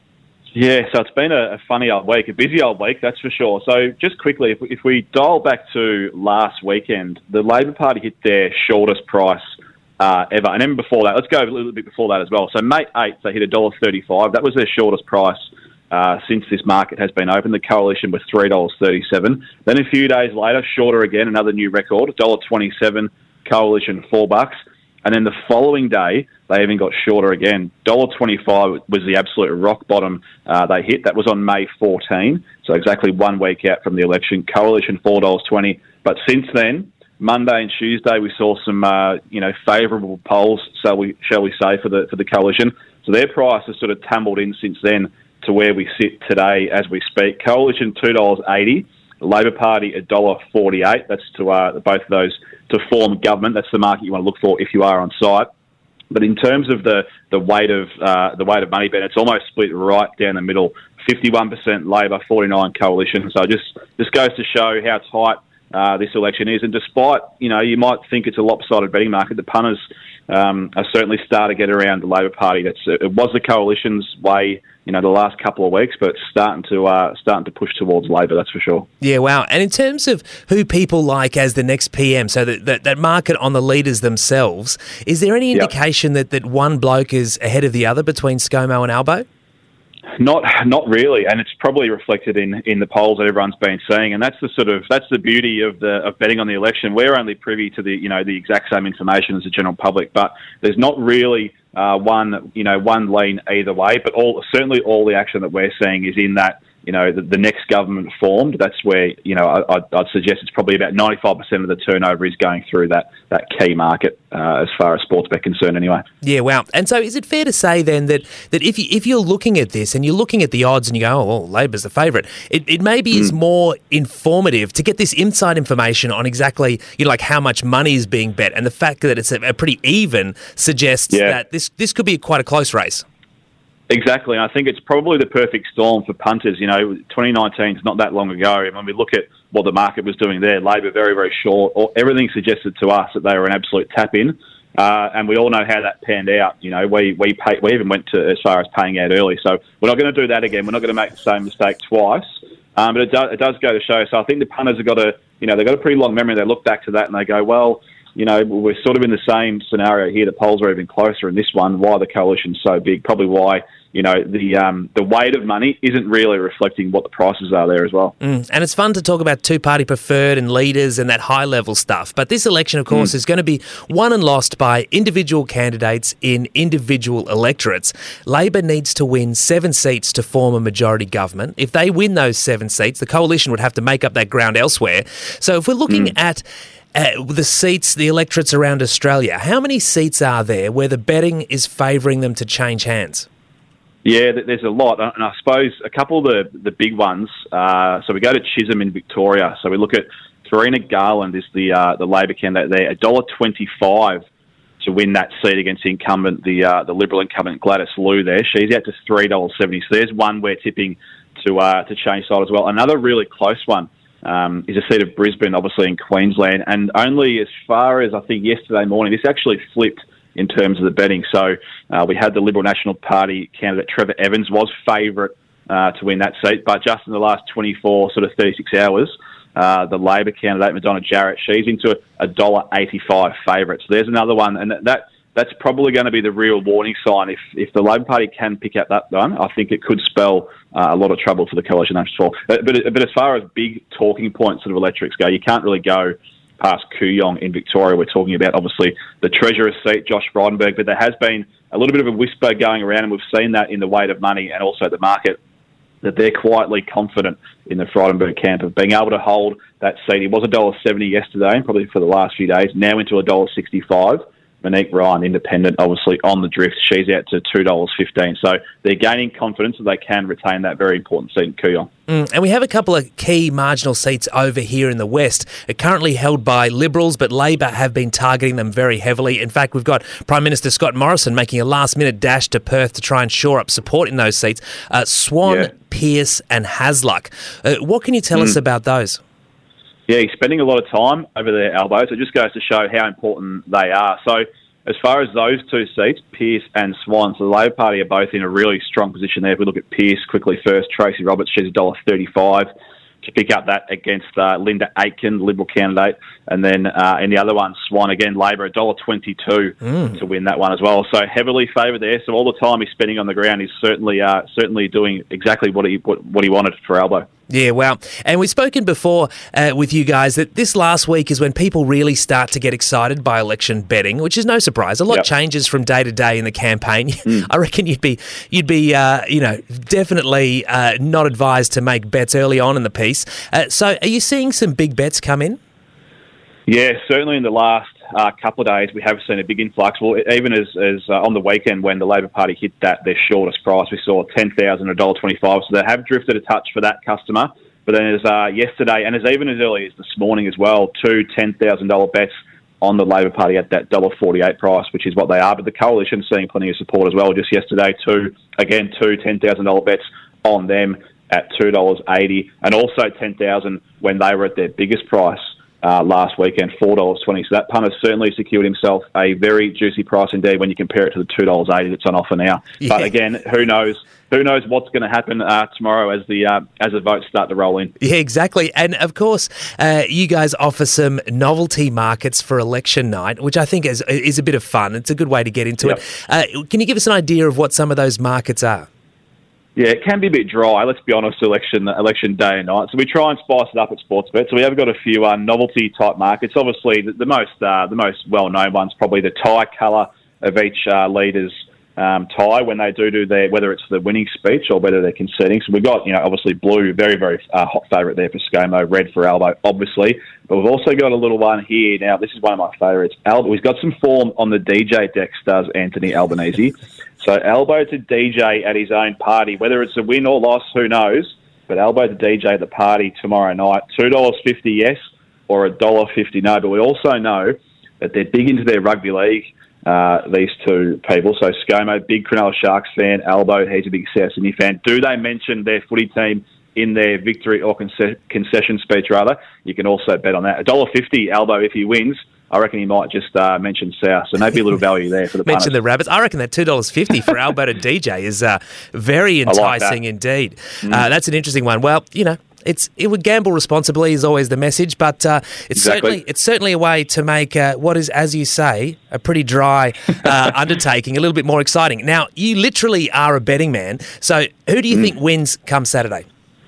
Yeah, so it's been a, a funny old week, a busy old week, that's for sure. So just quickly, if, if we dial back to last weekend, the Labor Party hit their shortest price uh, ever. And then before that, let's go a little bit before that as well. So May eighth, they hit one dollar thirty-five. That was their shortest price uh, since this market has been open. The Coalition was three dollars thirty-seven. Then a few days later, shorter again, another new record, one dollar twenty-seven, Coalition four bucks. And then the following day, they even got shorter again. one dollar twenty-five was the absolute rock bottom uh, they hit. That was on May fourteenth, so exactly one week out from the election. Coalition four dollars twenty. But since then, Monday and Tuesday, we saw some uh, you know favourable polls, shall we shall we say, for the for the Coalition. So their price has sort of tumbled in since then to where we sit today as we speak. Coalition two dollars eighty. Labor Party one dollar forty-eight. That's to uh, both of those to form government. That's the market you want to look for if you are on site. But in terms of the the weight of uh, the weight of money, Ben, it's almost split right down the middle. fifty-one percent Labor, forty-nine Coalition. So just just goes to show how tight uh, this election is. And despite, you know, you might think it's a lopsided betting market, the punters um, are certainly starting to get around the Labor Party. That's it was the Coalition's way, you know, the last couple of weeks, but it's starting to uh, starting to push towards Labor, that's for sure. Yeah, wow. And in terms of who people like as the next P M, so that, that, that market on the leaders themselves, is there any indication yep. that, that one bloke is ahead of the other between ScoMo and Albo? Not, not really, and it's probably reflected in, in the polls that everyone's been seeing, and that's the sort of that's the beauty of the of betting on the election. We're only privy to the you know the exact same information as the general public, but there's not really uh, one you know one lean either way. But all certainly all the action that we're seeing is in that you know the, the next government formed. That's where you know I, I'd, I'd suggest it's probably about ninety-five percent of the turnover is going through that that key market uh, as far as sports bet concerned, anyway. Yeah, wow. And so, is it fair to say then that that if you, if you're looking at this and you're looking at the odds and you go, oh, well, Labor's the favourite, it, it maybe mm. is more informative to get this inside information on exactly you know like how much money is being bet, and the fact that it's a, a pretty even suggests yeah. that this this could be quite a close race. Exactly. I think it's probably the perfect storm for punters. You know, twenty nineteen is not that long ago. And when we look at what the market was doing there, Labor very, very short. Or everything suggested to us that they were an absolute tap-in. Uh, and we all know how that panned out. You know, we we pay, we even went to as far as paying out early. So we're not going to do that again. We're not going to make the same mistake twice. Um, but it does, it does go to show. So I think the punters have got a, you know, they've got a pretty long memory. They look back to that and they go, well, you know, we're sort of in the same scenario here. The polls are even closer in this one. Why the Coalition's so big? Probably why, you know, the um, the weight of money isn't really reflecting what the prices are there as well. Mm. And it's fun to talk about two-party preferred and leaders and that high-level stuff. But this election, of course, mm. is going to be won and lost by individual candidates in individual electorates. Labor needs to win seven seats to form a majority government. If they win those seven seats, the Coalition would have to make up that ground elsewhere. So if we're looking mm. at Uh, the seats, the electorates around Australia, how many seats are there where the betting is favouring them to change hands? Yeah, there's a lot. And I suppose a couple of the, the big ones, uh, so we go to Chisholm in Victoria. So we look at Farina Garland is the uh, the Labor candidate there, one dollar twenty-five to win that seat against the incumbent, the uh, the Liberal incumbent Gladys Liu there. She's out to three dollars seventy. So there's one we're tipping to, uh, to change side as well. Another really close one Um, is a seat of Brisbane, obviously in Queensland, and only as far as I think yesterday morning, this actually flipped in terms of the betting. So uh, we had the Liberal National Party candidate Trevor Evans was favourite uh, to win that seat, but just in the last twenty-four, sort of thirty-six hours, uh, the Labor candidate Madonna Jarrett, she's into a one dollar eighty-five favourite. So there's another one, and that that's probably going to be the real warning sign. If if the Labor Party can pick up that one, I think it could spell uh, a lot of trouble for the Coalition after all. But, but but as far as big talking points sort of electorates go, you can't really go past Kooyong in Victoria. We're talking about obviously the Treasurer's seat, Josh Frydenberg, but there has been a little bit of a whisper going around, and we've seen that in the weight of money and also the market, that they're quietly confident in the Frydenberg camp of being able to hold that seat. He was one dollar seventy yesterday, and probably for the last few days, now into one dollar sixty-five. Monique Ryan, independent, obviously on the drift. She's out to two dollars fifteen. So they're gaining confidence that they can retain that very important seat in Kooyong. Mm, and we have a couple of key marginal seats over here in the West, are currently held by Liberals, but Labor have been targeting them very heavily. In fact, we've got Prime Minister Scott Morrison making a last-minute dash to Perth to try and shore up support in those seats. Uh, Swan, yeah. Pearce and Hasluck. Uh, what can you tell mm. us about those? Yeah, he's spending a lot of time over their elbows. It just goes to show how important they are. So as far as those two seats, Pearce and Swan, so the Labor Party are both in a really strong position there. If we look at Pearce quickly first, Tracy Roberts, she's one dollar thirty-five to pick up that against uh, Linda Aitken, the Liberal candidate. And then uh, in the other one, Swan, again, Labor, one dollar twenty-two mm. to win that one as well. So heavily favoured there. So all the time he's spending on the ground, he's certainly uh, certainly doing exactly what he what, what he wanted for Albo. Yeah, wow. And we've spoken before uh, with you guys that this last week is when people really start to get excited by election betting, which is no surprise. A lot Yep. changes from day to day in the campaign. Mm. I reckon you'd be, you'd be, uh, you know, definitely uh, not advised to make bets early on in the piece. Uh, so, are you seeing some big bets come in? Yeah, certainly in the last uh, couple of days we have seen a big influx. Well, even as, as uh, on the weekend when the Labor Party hit that their shortest price, we saw ten thousand, one dollar twenty-five. So they have drifted a touch for that customer. But then as uh, yesterday and as even as early as this morning as well, two ten thousand dollars bets on the Labor Party at that one dollar forty-eight price, which is what they are. But the Coalition's seeing plenty of support as well. Just yesterday, two, again, two ten thousand dollars bets on them at two dollars eighty, and also ten thousand dollars when they were at their biggest price uh, last weekend, four dollars twenty. So that punter certainly secured himself a very juicy price indeed when you compare it to the two dollars eighty that's on offer now. Yeah. But again, who knows? Who knows what's going to happen uh, tomorrow as the uh, as the votes start to roll in? Yeah, exactly. And of course, uh, you guys offer some novelty markets for election night, which I think is is a bit of fun. It's a good way to get into Yep. it. Uh, can you give us an idea of what some of those markets are? Yeah, it can be a bit dry, let's be honest, election election day and night. So we try and spice it up at Sportsbet. So we have got a few uh, novelty-type markets. Obviously, the, the most uh, the most well-known one's probably the tie colour of each uh, leader's um, tie when they do do their, whether it's the winning speech or whether they're conceding. So we've got, you know, obviously blue, very, very uh, hot favourite there for ScoMo, red for Albo, obviously. But we've also got a little one here. Now, this is one of my favourites. Albo, he's got some form on the D J decks, does Anthony Albanese. So Albo to D J at his own party, whether it's a win or loss, who knows? But Albo to D J at the party tomorrow night, two dollars fifty yes or one dollar fifty no. But we also know that they're big into their rugby league, uh, these two people. So ScoMo, big Cronulla Sharks fan. Albo, he's a big South Sydney fan. Do they mention their footy team in their victory or conce- concession speech, rather? You can also bet on that. one dollar fifty Albo if he wins. I reckon he might just uh, mention South, so maybe a little value there for the punters. Mention the Rabbits. I reckon that two dollars fifty for Albo to D J is uh, very enticing like indeed. Mm. Uh, that's an interesting one. Well, you know, it's it would gamble responsibly is always the message, but uh, it's exactly. certainly it's certainly a way to make uh, what is, as you say, a pretty dry uh, undertaking a little bit more exciting. Now, you literally are a betting man, so who do you mm. think wins come Saturday?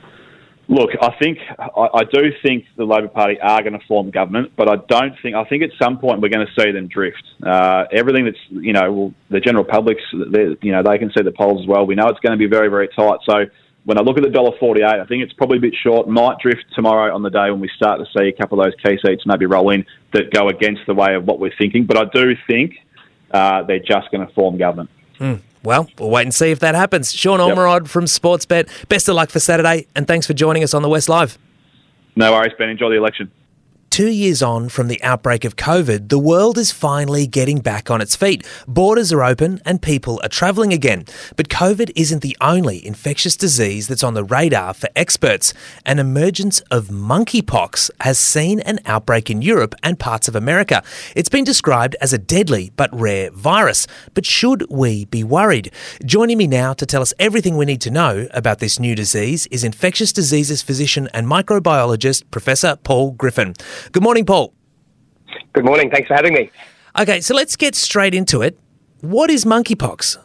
Look, I think I, I do think the Labor Party are going to form government, but I don't think I think at some point we're going to see them drift. Uh, everything that's you know, well, the general public's you know they can see the polls as well. We know it's going to be very very tight. So when I look at the one dollar forty-eight, I think it's probably a bit short. Might drift tomorrow on the day when we start to see a couple of those key seats maybe roll in that go against the way of what we're thinking. But I do think uh, they're just going to form government. Mm. Well, we'll wait and see if that happens. Sean Ormerod yep. from Sportsbet, best of luck for Saturday, and thanks for joining us on the West Live. No worries, Ben. Enjoy the election. Two years on from the outbreak of COVID, the world is finally getting back on its feet. Borders are open and people are travelling again. But COVID isn't the only infectious disease that's on the radar for experts. An emergence of monkeypox has seen an outbreak in Europe and parts of America. It's been described as a deadly but rare virus. But should we be worried? Joining me now to tell us everything we need to know about this new disease is infectious diseases physician and microbiologist Professor Paul Griffin. Good morning, Paul. Good morning. Thanks for having me. Okay, so let's get straight into it. What is monkeypox?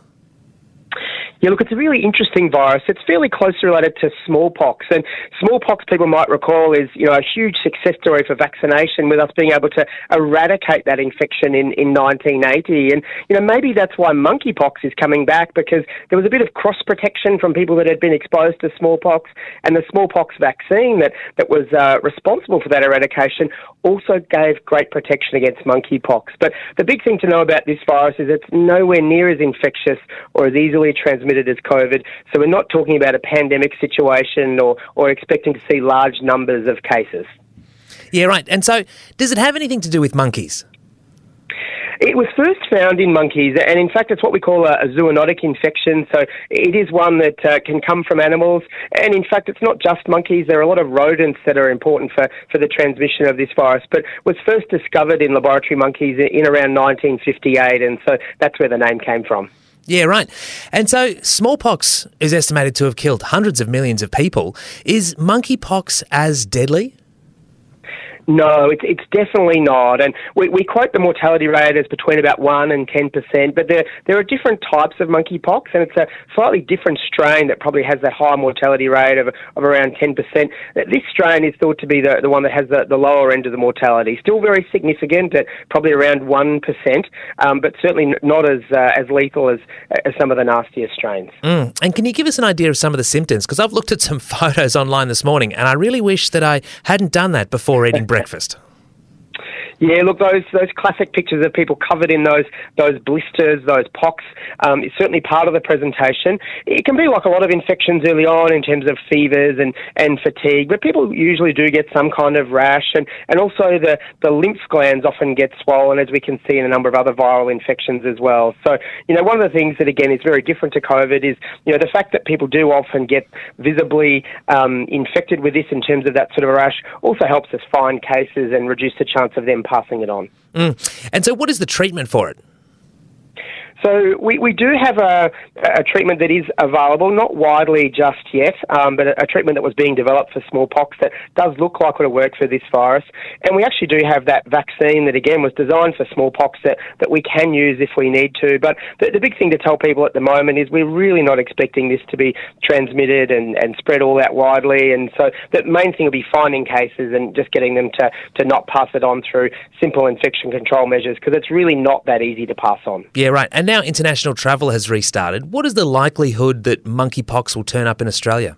Yeah, look, it's a really interesting virus. It's fairly closely related to smallpox. And smallpox, people might recall, is, you know, a huge success story for vaccination, with us being able to eradicate that infection in, in nineteen eighty. And, you know, maybe that's why monkeypox is coming back, because there was a bit of cross-protection from people that had been exposed to smallpox, and the smallpox vaccine that, that was uh, responsible for that eradication also gave great protection against monkeypox. But the big thing to know about this virus is it's nowhere near as infectious or as easily transmitted as COVID, so we're not talking about a pandemic situation or, or expecting to see large numbers of cases. Yeah, right. And so does it have anything to do with monkeys? It was first found in monkeys, and in fact it's what we call a, a zoonotic infection, so it is one that uh, can come from animals, and in fact it's not just monkeys, there are a lot of rodents that are important for, for the transmission of this virus, but was first discovered in laboratory monkeys in around nineteen fifty-eight, and so that's where the name came from. Yeah, right. And so smallpox is estimated to have killed hundreds of millions of people. Is monkeypox as deadly? No, it's, it's definitely not. And we, we quote the mortality rate as between about one and ten percent, but there, there are different types of monkeypox, and it's a slightly different strain that probably has that high mortality rate of, of around ten percent. This strain is thought to be the, the one that has the, the lower end of the mortality. Still very significant at probably around one percent, um, but certainly not as uh, as lethal as, as some of the nastier strains. Mm. And can you give us an idea of some of the symptoms? Because I've looked at some photos online this morning, and I really wish that I hadn't done that before eating breakfast. Yeah, look, those those classic pictures of people covered in those those blisters, those pox, um, is certainly part of the presentation. It can be like a lot of infections early on in terms of fevers and, and fatigue, but people usually do get some kind of rash, and, and also the, the lymph glands often get swollen, as we can see in a number of other viral infections as well. So, you know, one of the things that, again, is very different to COVID is, you know, the fact that people do often get visibly um, infected with this in terms of that sort of a rash also helps us find cases and reduce the chance of them passing it on. Mm. And so what is the treatment for it? So we, we do have a, a treatment that is available, not widely just yet, um, but a, a treatment that was being developed for smallpox that does look like it'll work for this virus. And we actually do have that vaccine that, again, was designed for smallpox that, that we can use if we need to. But the, the big thing to tell people at the moment is we're really not expecting this to be transmitted and, and spread all that widely. And so the main thing will be finding cases and just getting them to, to not pass it on through simple infection control measures, because it's really not that easy to pass on. Yeah, right. And now international travel has restarted. What is the likelihood that monkeypox will turn up in Australia?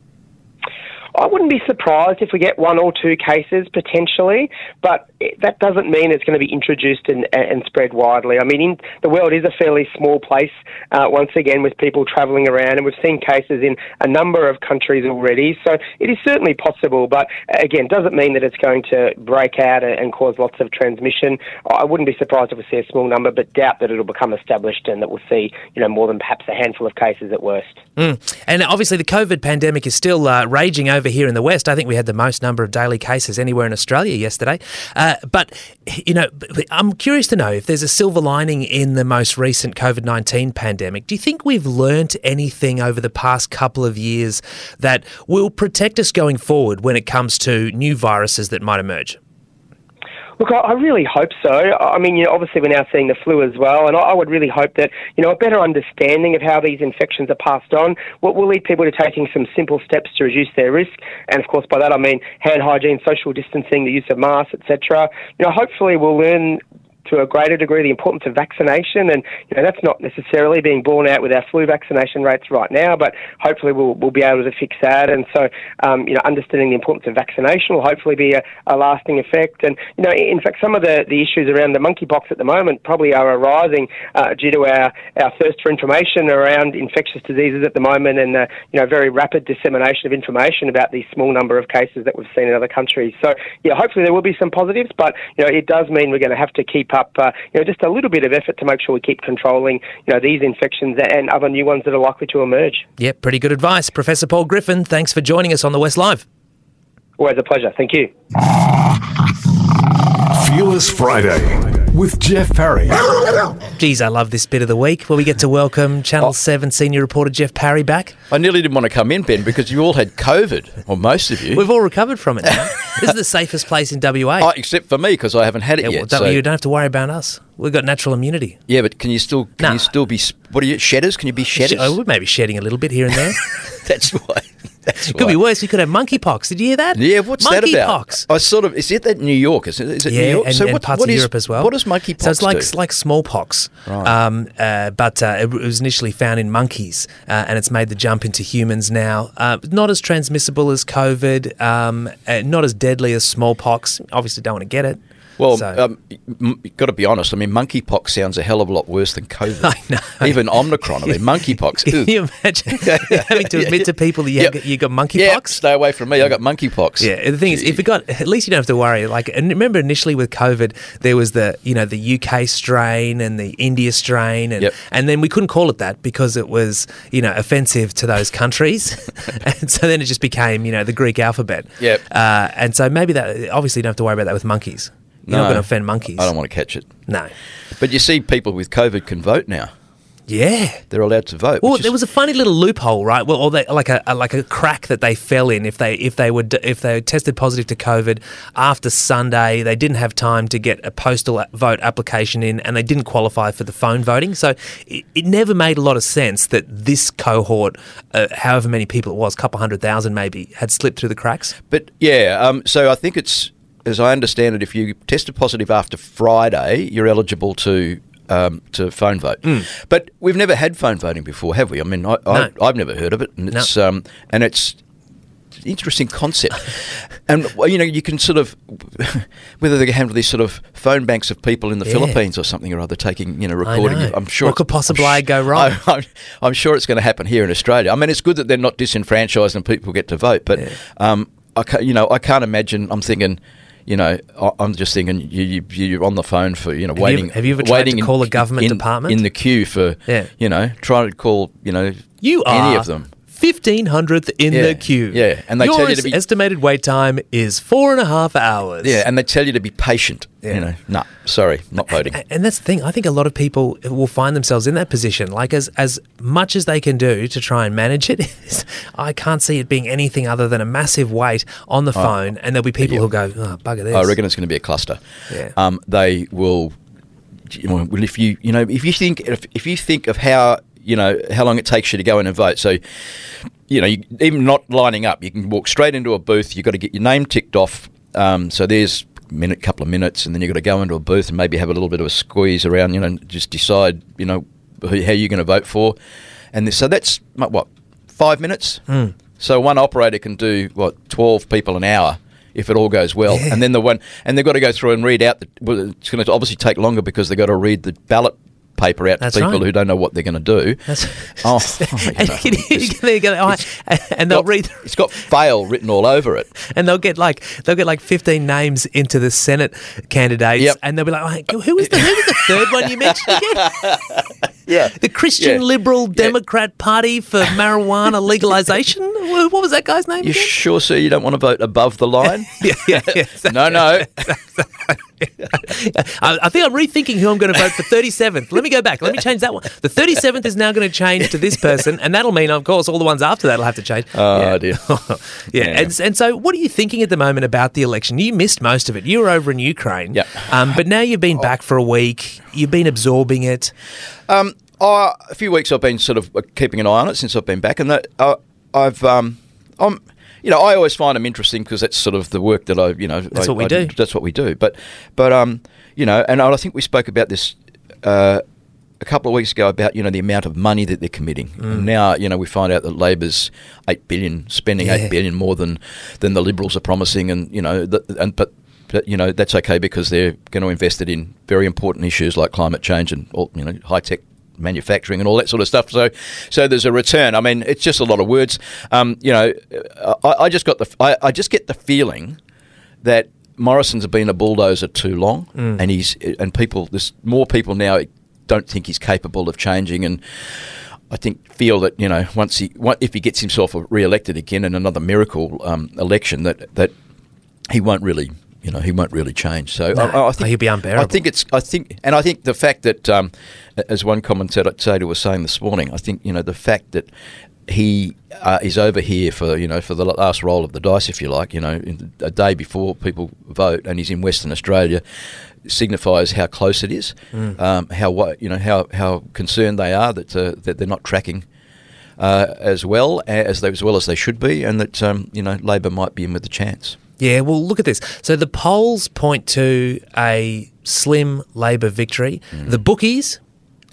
I wouldn't be surprised if we get one or two cases potentially, but that doesn't mean it's going to be introduced and, and spread widely. I mean, in, the world is a fairly small place, uh, once again, with people travelling around, and we've seen cases in a number of countries already, so it is certainly possible, but again, doesn't mean that it's going to break out and cause lots of transmission. I wouldn't be surprised if we see a small number, but doubt that it'll become established and that we'll see, you know, more than perhaps a handful of cases at worst. Mm. And obviously the COVID pandemic is still uh, raging over here in the West. I think we had the most number of daily cases anywhere in Australia yesterday. Uh, but, you know, I'm curious to know if there's a silver lining in the most recent COVID nineteen pandemic. Do you think we've learnt anything over the past couple of years that will protect us going forward when it comes to new viruses that might emerge? Look, I really hope so. I mean, you know, obviously we're now seeing the flu as well, and I would really hope that, you know, a better understanding of how these infections are passed on will, will lead people to taking some simple steps to reduce their risk. And of course, by that I mean hand hygiene, social distancing, the use of masks, et cetera. You know, hopefully we'll learn to a greater degree the importance of vaccination, and you know that's not necessarily being borne out with our flu vaccination rates right now, but hopefully we'll we'll be able to fix that. And so um, you know understanding the importance of vaccination will hopefully be a, a lasting effect. And you know in fact some of the, the issues around the monkeypox at the moment probably are arising uh, due to our, our thirst for information around infectious diseases at the moment, and uh, you know very rapid dissemination of information about the small number of cases that we've seen in other countries. So yeah, hopefully there will be some positives, but you know it does mean we're going to have to keep up uh, you know, just a little bit of effort to make sure we keep controlling, you know, these infections and other new ones that are likely to emerge. Yep, pretty good advice. Professor Paul Griffin, thanks for joining us on The West Live. Always a pleasure. Thank you. Fearless Friday with Jeff Parry. Geez, I love this bit of the week where we get to welcome Channel oh. seven senior reporter Jeff Parry back. I nearly didn't want to come in, Ben, because you all had COVID, or most of you. We've all recovered from it now. This is the safest place in W A. Oh, except for me, because I haven't had it yeah, yet. Well, don't, so. You don't have to worry about us. We've got natural immunity. Yeah, but can you still can nah. you still be, what are you, shedders? Can you be shedders? I would maybe shedding a little bit here and there. That's why. That's it could why. be worse. We could have monkeypox. Did you hear that? Yeah, what's monkey that about? Pox. I sort of, is it that New York? Is it, is it yeah, New York? And, so and what, parts what of is, Europe as well. What does monkeypox So it's like, do? It's like smallpox, right. um, uh, but uh, it was initially found in monkeys, uh, and it's made the jump into humans now. Uh, not as transmissible as COVID, um, uh, not as deadly as smallpox. Obviously don't want to get it. Well, So- um, m- you've got to be honest. I mean, monkeypox sounds a hell of a lot worse than COVID. I know. Even Omicron. I mean, monkeypox. Can Ew. you imagine having to admit to people that you, Yep. have, you got monkeypox? Yeah, stay away from me. I got monkeypox. Yeah, the thing is, if it got, at least you don't have to worry. Like, and remember initially with COVID, there was the, you know, the U K strain and the India strain, and Yep. and then we couldn't call it that because it was, you know, offensive to those countries, and so then it just became, you know, the Greek alphabet. Yep. Uh, and so maybe that, obviously, you don't have to worry about that with monkeys. You're not No, going to offend monkeys. I don't want to catch it. No. But you see, people with COVID can vote now. Yeah. They're allowed to vote. Well, which is- there was a funny little loophole, right? Well, or they, like a, a like a crack that they fell in if they if they were d- if they tested positive to COVID after Sunday, they didn't have time to get a postal a- vote application in, and they didn't qualify for the phone voting. So it, it never made a lot of sense that this cohort, uh, however many people it was, a couple hundred thousand maybe, had slipped through the cracks. But yeah, um, so I think it's, as I understand it, if you tested positive after Friday, you're eligible to um, to phone vote. Mm. But we've never had phone voting before, have we? I mean, I, I, No. I've never heard of it, and No. it's um, and it's an interesting concept. And well, you know, you can sort of whether they have these sort of phone banks of people in the Yeah. Philippines or something or other taking, you know, I recording. know. I'm sure. What could it's- possibly I'm sh- go wrong? I, I'm, I'm sure it's going to happen here in Australia. I mean, it's good that they're not disenfranchised and people get to vote, but Yeah. um, I ca you know, I can't imagine. I'm thinking. You know, I- I'm just thinking you, you, you're on the phone for, you know, you waiting. ever- have you ever tried waiting to in- call a government in, department? in the queue for, Yeah. you know, trying to call, you know, You any are of them. fifteen hundredth in Yeah, the queue. yeah, and they Your tell you to es- be- estimated wait time is four and a half hours. Yeah, and they tell you to be patient. Yeah. You know, no, sorry, not voting. A- And that's the thing. I think a lot of people will find themselves in that position. Like as as much as they can do to try and manage it, I can't see it being anything other than a massive wait on the phone, and there'll be people who'll go, "Oh, bugger this." I reckon it's going to be a cluster. Yeah. Um, they will. You know, well, if you you know if you think if, if you think of how you know how long it takes you to go in and vote, so you know you, even not lining up, you can walk straight into a booth. You've got to get your name ticked off. Um, so there's a minute, couple of minutes, and then you've got to go into a booth and maybe have a little bit of a squeeze around. You know, just decide you know who, how you're going to vote for, and this, so that's what five minutes. Mm. So one operator can do what twelve people an hour if it all goes well, Yeah. and then the one and they've got to go through and read out. The, well, it's going to obviously take longer because they've got to read the ballot paper out That's to people right. who don't know what they're going to do. That's, Oh, and, you know, you can- you it's- can- they go, "Oh," and they'll got- read, It's got fail written all over it. and they'll get like they'll get like fifteen names into the Senate candidates, Yep. and they'll be like, oh, "Who was the who was the third one you mentioned again?" Yeah, The Christian Yeah. Liberal Yeah. Democrat Party for marijuana legalization. Wh- What was that guy's name You again? sure, sir? You don't want to vote above the line? yeah, yeah, yeah. No, no. I, I think I'm rethinking who I'm going to vote for thirty-seventh. Let me go back. Let me change that one. The thirty-seventh is now going to change to this person, and that'll mean, of course, all the ones after that will have to change. Oh, yeah. dear. yeah. Yeah. And, and so, what are you thinking at the moment about the election? You missed most of it. You were over in Ukraine. Yep. Um, but now you've been back for a week. You've been absorbing it. Um, uh, a few weeks I've been sort of keeping an eye on it since I've been back, and that uh, I've um, I'm. You know, I always find them interesting because that's sort of the work that I, you know, That's I, what we I- do. That's what we do. But, but um, you know, and I think we spoke about this uh, a couple of weeks ago about you know the amount of money that they're committing. Mm. And now, you know, we find out that Labor's eight billion, spending Yeah. eight billion more than than the Liberals are promising, and you know, the, and but. But, you know, that's okay because they're going to invest it in very important issues like climate change and, all, you know, high-tech manufacturing and all that sort of stuff. So so there's a return. I mean, it's just a lot of words. Um, you know, I, I just got the I, I just get the feeling that Morrison's been a bulldozer too long, Mm. and he's and people there's more people now don't think he's capable of changing, and I think feel that you know once he if he gets himself re-elected again in another miracle um, election that that he won't really. You know, he won't really change. So No. I, I think Oh, he'll be unbearable. I think it's. I think, and I think the fact that, um, as one commentator was saying this morning, I think you know the fact that he uh, is over here for you know for the last roll of the dice, if you like, you know, in a day before people vote, and he's in Western Australia, signifies how close it is, Mm. um, how what you know how how concerned they are that uh, that they're not tracking. Uh, as well as they, as well as they should be, and that um, you know Labor might be in with a chance. Yeah, well, look at this. So the polls point to a slim Labor victory. Mm. The bookies,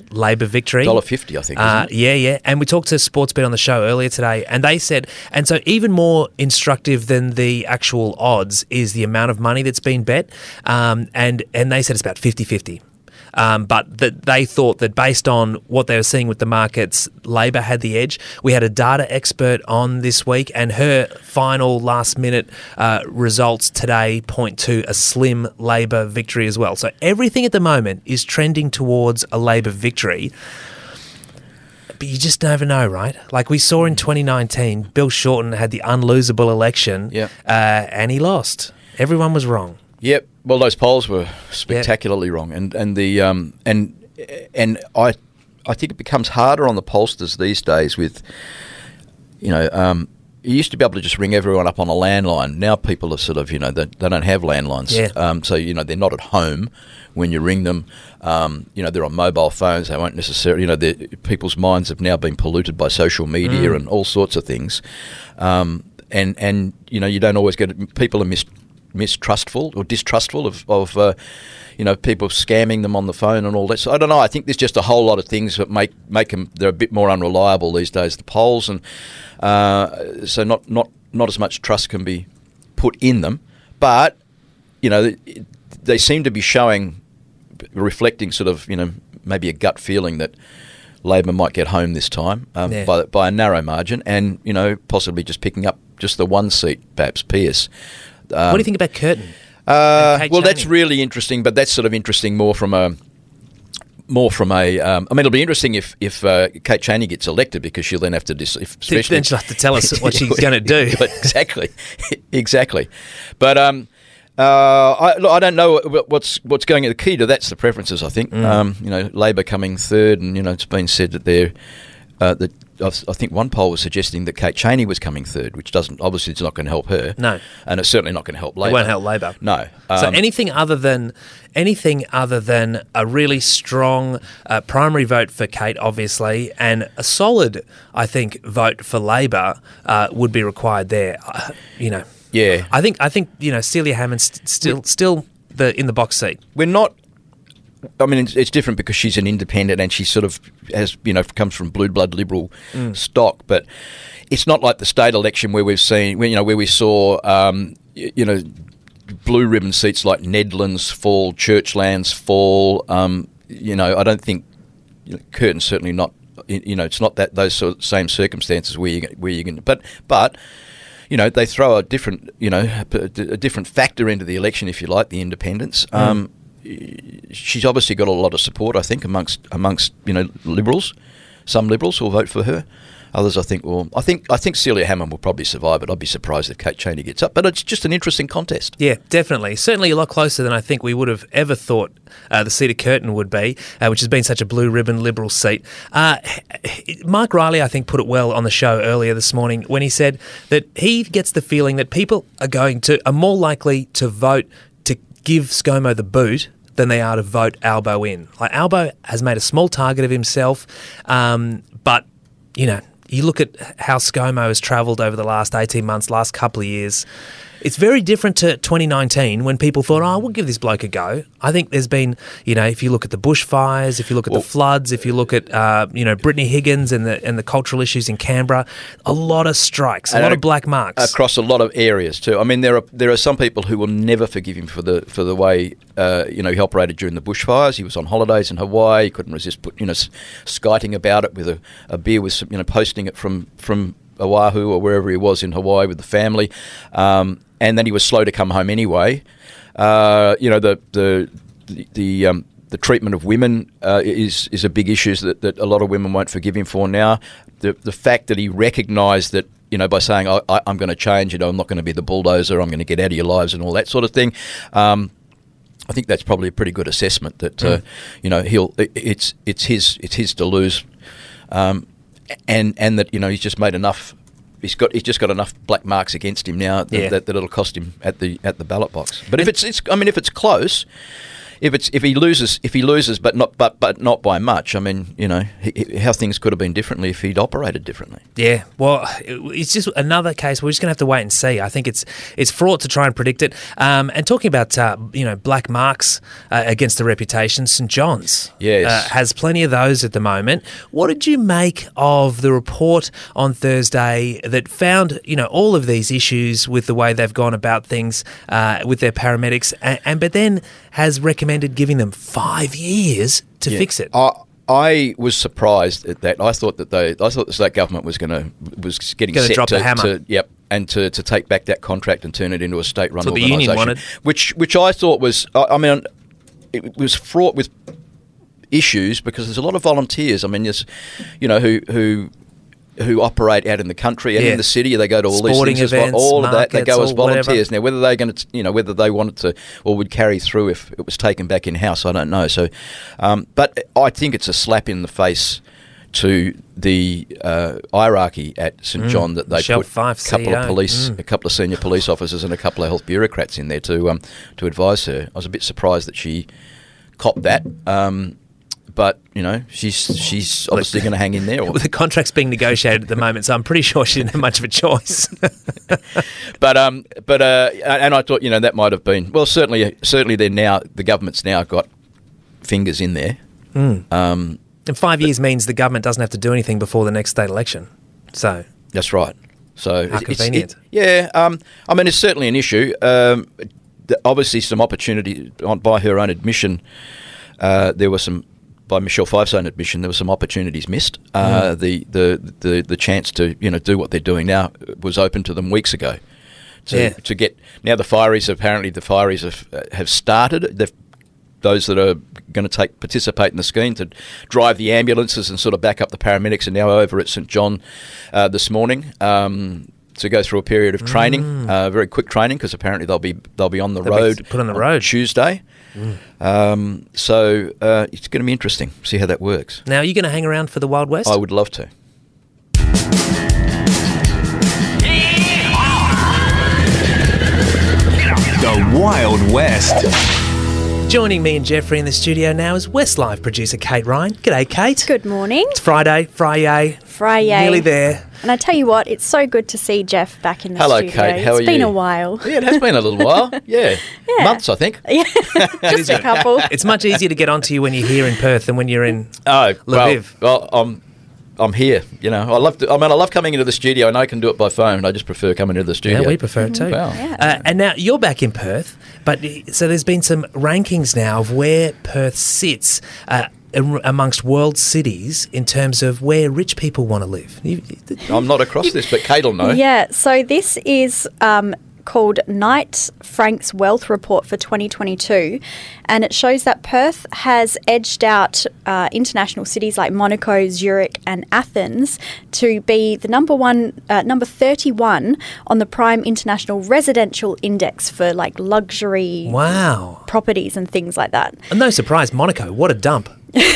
Labor victory. one dollar fifty, I think. Uh, isn't it? yeah, yeah. And we talked to Sportsbet on the show earlier today, and they said, and so even more instructive than the actual odds is the amount of money that's been bet, um, and and they said it's about fifty-fifty. Um, but that they thought that based on what they were seeing with the markets, Labor had the edge. We had a data expert on this week, and her final last-minute uh, results today point to a slim Labor victory as well. So everything at the moment is trending towards a Labor victory. But you just never know, right? Like we saw in twenty nineteen, Bill Shorten had the unlosable election, Yep. uh, and he lost. Everyone was wrong. Yep. Well, those polls were spectacularly wrong, and and the um and and I I think it becomes harder on the pollsters these days. With you know, um, you used to be able to just ring everyone up on a landline. Now people are sort of you know they, they don't have landlines, Yeah. um, so you know they're not at home when you ring them. Um, you know they're on mobile phones. They won't necessarily you know they're- people's minds have now been polluted by social media Mm. and all sorts of things, um, and and you know you don't always get it. People are mis. mistrustful or distrustful of, of uh, you know, people scamming them on the phone and all that. So I don't know. I think there's just a whole lot of things that make make them they're a bit more unreliable these days. The polls and uh, so not not not as much trust can be put in them. But you know, they, they seem to be showing, reflecting sort of you know maybe a gut feeling that Labor might get home this time um, Yeah. by by a narrow margin, and you know possibly just picking up just the one seat, perhaps Pearce. Um, What do you think about Curtin? Uh, Kate well, that's Chaney? really interesting, but that's sort of interesting more from a more from a. Um, I mean, it'll be interesting if if uh, Kate Chaney gets elected because she'll then have to, dis- if, especially Then she'll have to tell us what she's going to do. exactly, exactly. But um, uh, I, look, I don't know what's what's going. The key to that's the preferences. I think Mm. um, you know Labor coming third, and you know it's been said that they're uh, that. I think one poll was suggesting that Kate Chaney was coming third, which doesn't obviously it's not going to help her. No. And it's certainly not going to help Labor. It won't help Labor. No. so Um, anything other than anything other than a really strong uh, primary vote for Kate, obviously, and a solid, I think, vote for Labor uh, would be required there. Uh, you know. Yeah. I think I think you know Celia Hammond's st- still still the in the box seat. We're not. I mean, it's, it's different because she's an independent and she sort of has, you know, comes from blue blood Liberal Mm. stock. But it's not like the state election where we've seen, where, you know, where we saw, um, y- you know, blue ribbon seats like Nedlands fall, Churchlands fall. Um, you know, I don't think you know, Curtin's certainly not. You know, it's not that those sort of same circumstances where you where you can. But but. You know, they throw a different, you know, a different factor into the election, if you like, the independents. Mm. Um, she's obviously got a lot of support, I think, amongst amongst you know Liberals. Some Liberals will vote for her. Others, I think, will. I think I think Celia Hammond will probably survive it. I'd be surprised if Kate Chaney gets up. But it's just an interesting contest. Yeah, definitely. Certainly a lot closer than I think we would have ever thought uh, the seat of Curtin would be, uh, which has been such a blue ribbon Liberal seat. Uh, Mark Riley, I think, put it well on the show earlier this morning when he said that he gets the feeling that people are going to are more likely to vote to give ScoMo the boot than they are to vote Albo in. Like Albo has made a small target of himself, um, but you know. You look at how ScoMo has travelled over the last eighteen months, last couple of years. It's very different to twenty nineteen when people thought, oh, we'll give this bloke a go. I think there's been, you know, if you look at the bushfires, if you look at Well, the floods, if you look at, uh, you know, Brittany Higgins and the and the cultural issues in Canberra, a lot of strikes, a And lot ac- of black marks. across a lot of areas too. I mean, there are there are some people who will never forgive him for the for the way uh, you know he operated during the bushfires. He was on holidays in Hawaii. He couldn't resist, put, you know, s- skiting about it with a, a beer, with some, you know, posting it from from Oahu or wherever he was in Hawaii with the family. Um, and then he was slow to come home anyway. Uh, you know, the the the, the um, the treatment of women uh, is is a big issue that, that a lot of women won't forgive him for now. The the fact that he recognised that, you know, by saying, I, I, I'm going to change, you know, I'm not going to be the bulldozer, I'm going to get out of your lives and all that sort of thing. Um, I think that's probably a pretty good assessment that, uh, Mm. you know, he'll, it, it's, it's his, it's his to lose. Um, and, and that, you know, he's just made enough, he's got, he's just got enough black marks against him now that, Yeah. that, that it'll cost him at the, at the ballot box. But if it's, it's, I mean, if it's close, if it's if he loses if he loses but not but but not by much. I mean, you know, he, he- how things could have been differently if he'd operated differently. Yeah, well, it- it's just another case. We're just going to have to wait and see. I think it's it's fraught to try and predict it. Um, and talking about uh, you know black marks uh, against the reputation, St John's Yes. uh, has plenty of those at the moment. What did you make of the report on Thursday that found you know all of these issues with the way they've gone about things uh, with their paramedics, and, and but then has recommended giving them five years to Yeah. fix it? I I was surprised at that. I thought that they I thought the state government was going to was getting Gonna set drop to, the hammer. to yep and to, to take back that contract and turn it into a state-run That's what the union organisation, wanted. which which I thought was I, I mean it was fraught with issues because there's a lot of volunteers. I mean, there's you know who who. who operate out in the country and Yeah. in the city, they go to all Sporting these things, as events, well, all of that. They markets, go as all whatever. volunteers. Now, whether they're going to, you know, whether they wanted to or would carry through if it was taken back in house, I don't know. So, um, but I think it's a slap in the face to the uh, hierarchy at St Mm. John that they Michelle put Fife, a couple C E O. of police, Mm. a couple of senior police officers, and a couple of health bureaucrats in there to um, to advise her. I was a bit surprised that she copped that. Um, But you know, she's she's obviously going to hang in there. Well, the contract's being negotiated at the moment, so I'm pretty sure she didn't have much of a choice. But um, but uh, and I thought you know that might have been well. Certainly, certainly, they're now the government's now got fingers in there. Mm. Um, And five years means the government doesn't have to do anything before the next state election. So that's right. So How it's- it's- convenient. it- yeah. Um, I mean, it's certainly an issue. Um, th- obviously, some opportunity on, by her own admission. Uh, there were some. By Michelle Fife's own admission, there were some opportunities missed. Uh, Mm. the, the, the, the chance to you know do what they're doing now was open to them weeks ago. To, Yeah. to get now the fireys apparently the fireys have uh, have started. They've those that are going to take participate in the scheme to drive the ambulances and sort of back up the paramedics are now over at St John uh, this morning. Um, to go through a period of training, Mm. uh, very quick training, because apparently they'll be they'll be on the They'll be road put on the road. Tuesday. Mm. Um, so uh, it's going to be interesting. See how that works. now, are you going to hang around for the Wild West? I would love to. The Wild West. Joining me and Jeffrey in the studio now is Westlife producer Kate Ryan. G'day, Kate. Good morning. It's Friday, Friday. Friday. Nearly there. And I tell you what, it's so good to see Jeff back in the Hello, studio. Kate. How It's are been you? a while. Yeah, it has been a little while. Yeah. Yeah. Months, I think. Yeah, just a couple. It's much easier to get onto you when you're here in Perth than when you're in Oh, well, Lviv. well, I'm I'm here. You know, I love to, I mean, I love coming into the studio, and I can do it by phone. I just prefer coming into the studio. Yeah, we prefer it too. Wow. Uh, and now you're back in Perth, but so there's been some rankings now of where Perth sits uh, am- amongst world cities in terms of where rich people want to live. You, I'm not across this, but Kate will know. Yeah, so this is um, called Knight Frank's Wealth Report for twenty twenty-two, and it shows that Perth has edged out uh, international cities like Monaco, Zurich and Athens to be the number one, uh, number thirty-one on the Prime International Residential Index for like luxury wow. properties and things like that. And no surprise, Monaco, what a dump.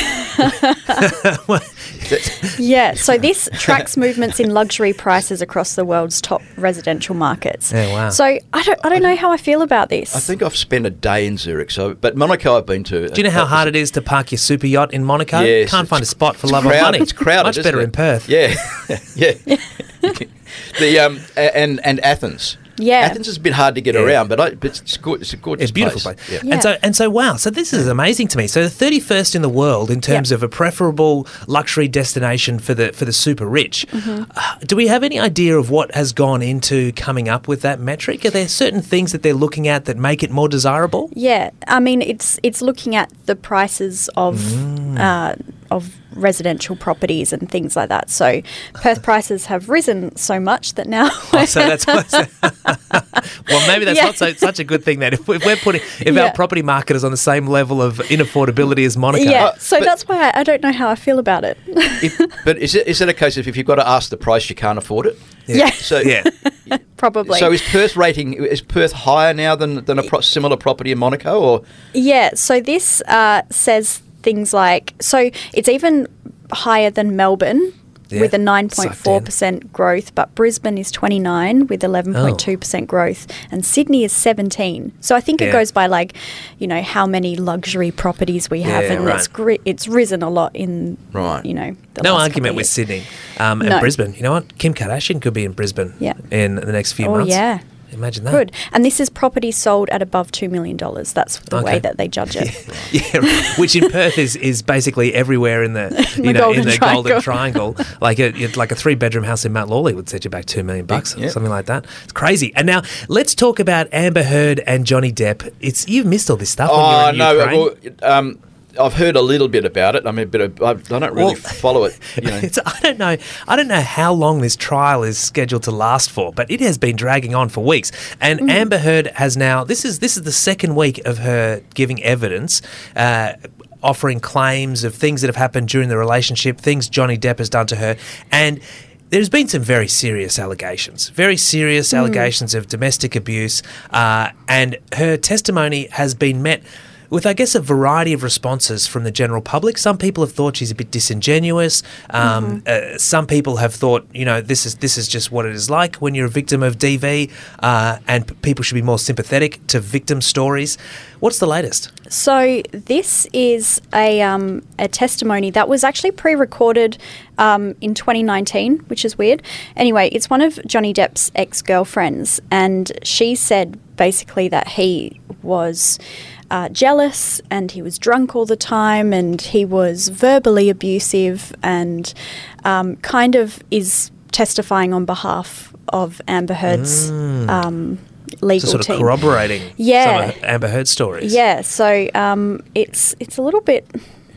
Yeah, so this tracks movements in luxury prices across the world's top residential markets. Yeah, wow. So I don't, I don't know how I feel about this. I think I've spent a day in Zurich, so but Monaco I've been to. Do you know how hard it is to park your super yacht in Monaco? Yes, Can't find a it's- spot for it's love crowded- of money. It's crowded. Much isn't better it? in Perth. Yeah, yeah. the um a- and and Athens. Yeah. Athens is a bit hard to get Yeah. around, but, I, but it's good. It's a gorgeous It's a beautiful place. Yeah. Yeah. And so and so wow, so this is amazing to me. So the thirty-first in the world in terms of a preferable luxury destination for the for the super rich. Mm-hmm. Uh, do we have any idea of what has gone into coming up with that metric? Are there certain things that they're looking at that make it more desirable? Yeah, I mean it's it's looking at the prices of Mm. uh, of residential properties and things like that. So Perth prices have risen so much that now. Oh, so that's well, maybe that's Yeah. not so, such a good thing then. If, if we're putting if Yeah. our property market is on the same level of inaffordability as Monaco. Yeah, Uh, so but- that's why I, I don't know how I feel about it. If, but is it is it a case of if you've got to ask the price, you can't afford it? Yeah. So Yeah. Probably. So is Perth rating is Perth higher now than than a pro- similar property in Monaco or? Yeah, so this uh, says things like, so it's even higher than Melbourne, Yeah. with a nine point four percent growth, but Brisbane is twenty-nine with eleven point two percent growth, and Sydney is seventeen. So I think Yeah. it goes by like, you know, how many luxury properties we have, Yeah, and right. it's gri- it's risen a lot in, Right. you know, the No last argument couple with of Sydney um, and No. Brisbane. You know what? Kim Kardashian could be in Brisbane Yeah. in the next few years. Oh months. yeah. Imagine that. Good. And this is property sold at above two million dollars. That's the Okay. way that they judge it. Yeah, which in Perth is, is basically everywhere in the you The know Golden in the Triangle. Golden Triangle. Like a it- like a three bedroom house in Mount Lawley would set you back two million bucks, Yeah. something like that. It's crazy. And now let's talk about Amber Heard and Johnny Depp. It's you've missed all this stuff. when you were Oh in no! Ukraine. Well, um, I've heard a little bit about it. I mean, a bit of, I I don't really Well, follow it. You know. It's, I don't know. I don't know how long this trial is scheduled to last for, but it has been dragging on for weeks. And Mm. Amber Heard has now. This is this is the second week of her giving evidence. Uh, offering claims of things that have happened during the relationship, things Johnny Depp has done to her, and there's been some very serious allegations, very serious Mm. allegations of domestic abuse, uh, and her testimony has been met with, I guess, a variety of responses from the general public. Some people have thought she's a bit disingenuous. Um, uh, some people have thought, you know, this is this is just what it is like when you're a victim of D V, uh, and p- people should be more sympathetic to victim stories. What's the latest? So this is a um, a testimony that was actually pre-recorded um, in twenty nineteen, which is weird. Anyway, it's one of Johnny Depp's ex-girlfriends, and she said basically that he was uh, jealous and he was drunk all the time and he was verbally abusive and um, kind of is testifying on behalf of Amber Heard's um, legal So sort of team. corroborating Yeah. some of Amber Heard stories. Yeah, so um, it's it's a little bit,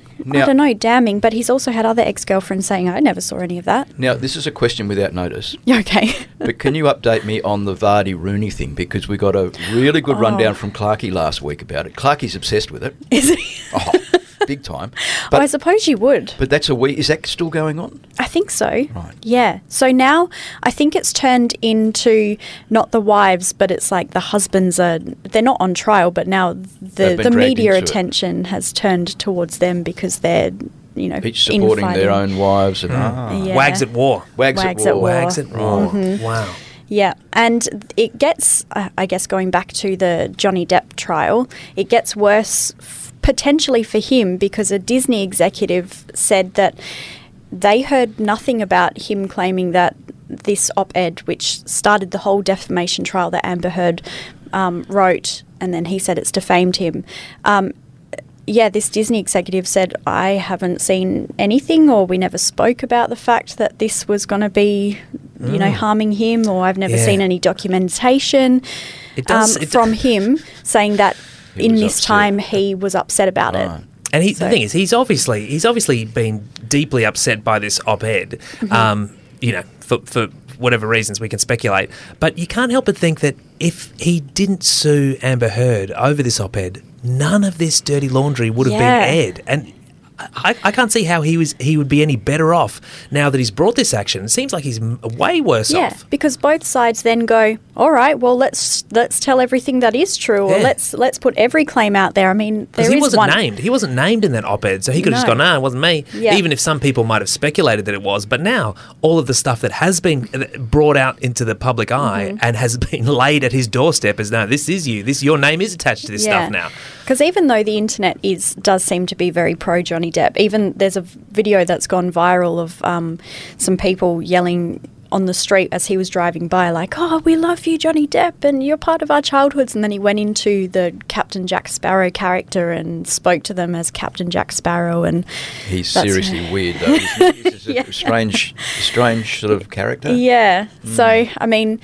I Now- don't know, damning, but he's also had other ex-girlfriends saying, I never saw any of that. Now, this is a question without notice. Okay. But can you update me on the Vardy Rooney thing? Because we got a really good Oh. rundown from Clarkey last week about it. Clarkey's obsessed with it. Is he? Oh, big time. oh, But, I suppose you would. but that's a week. Is that still going on? I think so. Right. Yeah. So now I think it's turned into not the wives, but it's like the husbands are, they're not on trial, but now the, They've been the dragged media into it. attention has turned towards them because they're, you know, Each supporting their infighting. own wives. And, ah. Yeah. Wags at war. Wags, Wags at at war. war. Wags at war. Mhm. Wow. Yeah, and it gets, uh, I guess, going back to the Johnny Depp trial, it gets worse f- potentially for him because a Disney executive said that they heard nothing about him claiming that this op-ed, which started the whole defamation trial that Amber Heard um, wrote, and then he said it's defamed him. Um, yeah, this Disney executive said, I haven't seen anything, or we never spoke about the fact that this was going to be, you know, harming him, or I've never Yeah. seen any documentation It does- um, it- from him saying that He in was this upset. time he was upset about Right. it. And he, So- the thing is, he's obviously he's obviously been deeply upset by this op-ed. Mm-hmm. Um, you know, for for whatever reasons we can speculate. But you can't help but think that if he didn't sue Amber Heard over this op-ed, none of this dirty laundry would have Yeah. been aired. And I, I can't see how he was he would be any better off now that he's brought this action. It seems like he's m- way worse Yeah, off. because both sides then go, all right, well let's let's tell everything that is true, or Yeah. let's let's put every claim out there. I mean, Because there he is wasn't one. named. He wasn't named in that op-ed, so he could have just No. gone, "No, it wasn't me." Yeah. Even if some people might have speculated that it was, but now all of the stuff that has been brought out into the public eye Mm-hmm. and has been laid at his doorstep is, "No, this is you. This your name is attached to this stuff now." Because even though the internet is does seem to be very pro Johnny Depp, even there's a video that's gone viral of um, some people yelling on the street as he was driving by, like, "Oh, we love you, Johnny Depp, and you're part of our childhoods." And then he went into the Captain Jack Sparrow character and spoke to them as Captain Jack Sparrow, and He's That's- seriously weird, though. Isn't he? He's a Yeah. strange, strange sort of character. yeah. So I mean,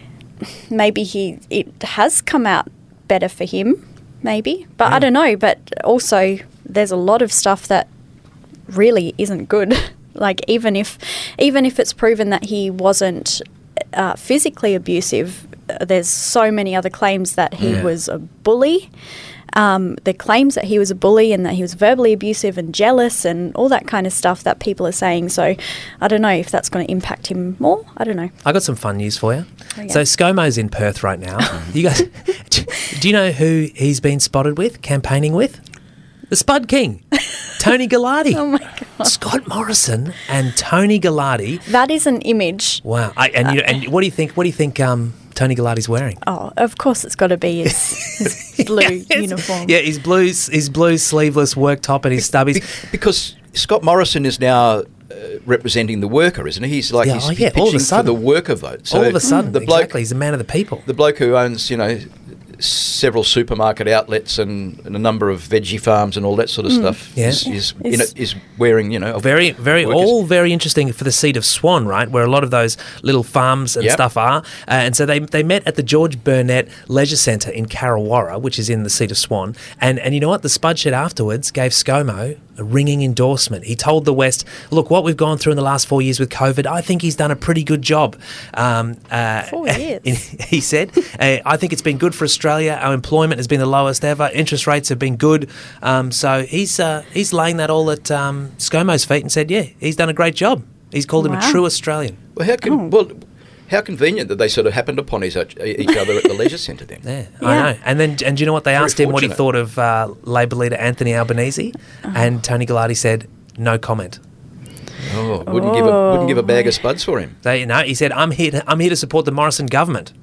maybe he it has come out better for him, maybe, but I don't know. But also, there's a lot of stuff that really isn't good. Like even if even if it's proven that he wasn't uh, physically abusive, uh, there's so many other claims that he Yeah. was a bully. Um, the claims that he was a bully and that he was verbally abusive and jealous and all that kind of stuff that people are saying. So I don't know if that's going to impact him more. I don't know. I got some fun news for you. Okay. So ScoMo's in Perth right now. You guys, do you know who he's been spotted with, campaigning with? The Spud King, Tony Gallardi. Oh my God. Scott Morrison and Tony Gallardi. That is an image. Wow. I, and, you know, and what do you think? What do you think um, Tony Gallardi's wearing? Oh, of course it's got to be his, his blue uniform. Yeah, his blue, his blue sleeveless work top and his stubbies. Be- because Scott Morrison is now uh, representing the worker, isn't he? He's like Yeah, he's oh, yeah, all of a pitching for sudden. the worker vote. So All of a sudden, the bloke, exactly. He's a man of the people. the bloke who owns, you know, several supermarket outlets and, and a number of veggie farms and all that sort of stuff Yeah. is is, Is- you know, is wearing, you know, a Very, very, workers- all very interesting for the seat of Swan, right, where a lot of those little farms and Yep. stuff are. Uh, and so they they met at the George Burnett Leisure Centre in Carrawarra, which is in the seat of Swan. And and you know what? The Spudshed afterwards gave ScoMo a ringing endorsement. He told the West, look, what we've gone through in the last four years with COVID, I think he's done a pretty good job. Um, uh, Four years. He said, uh, I think it's been good for Australia. Our employment has been the lowest ever. Interest rates have been good. Um, so he's uh, he's laying that all at um, ScoMo's feet and said, yeah, he's done a great job. He's called him Wow. a true Australian. Well, how can Oh. well, how convenient that they sort of happened upon each, each other at the leisure centre then. Yeah, Yeah. I know. And then, and do you know what they Very asked him? What he fortunate. thought of uh, Labor leader Anthony Albanese, Uh-huh. and Tony Gallardi said, no comment. Oh, wouldn't give a wouldn't give a bag of spuds for him. They, no, he said, I'm here. To, I'm here to support the Morrison government.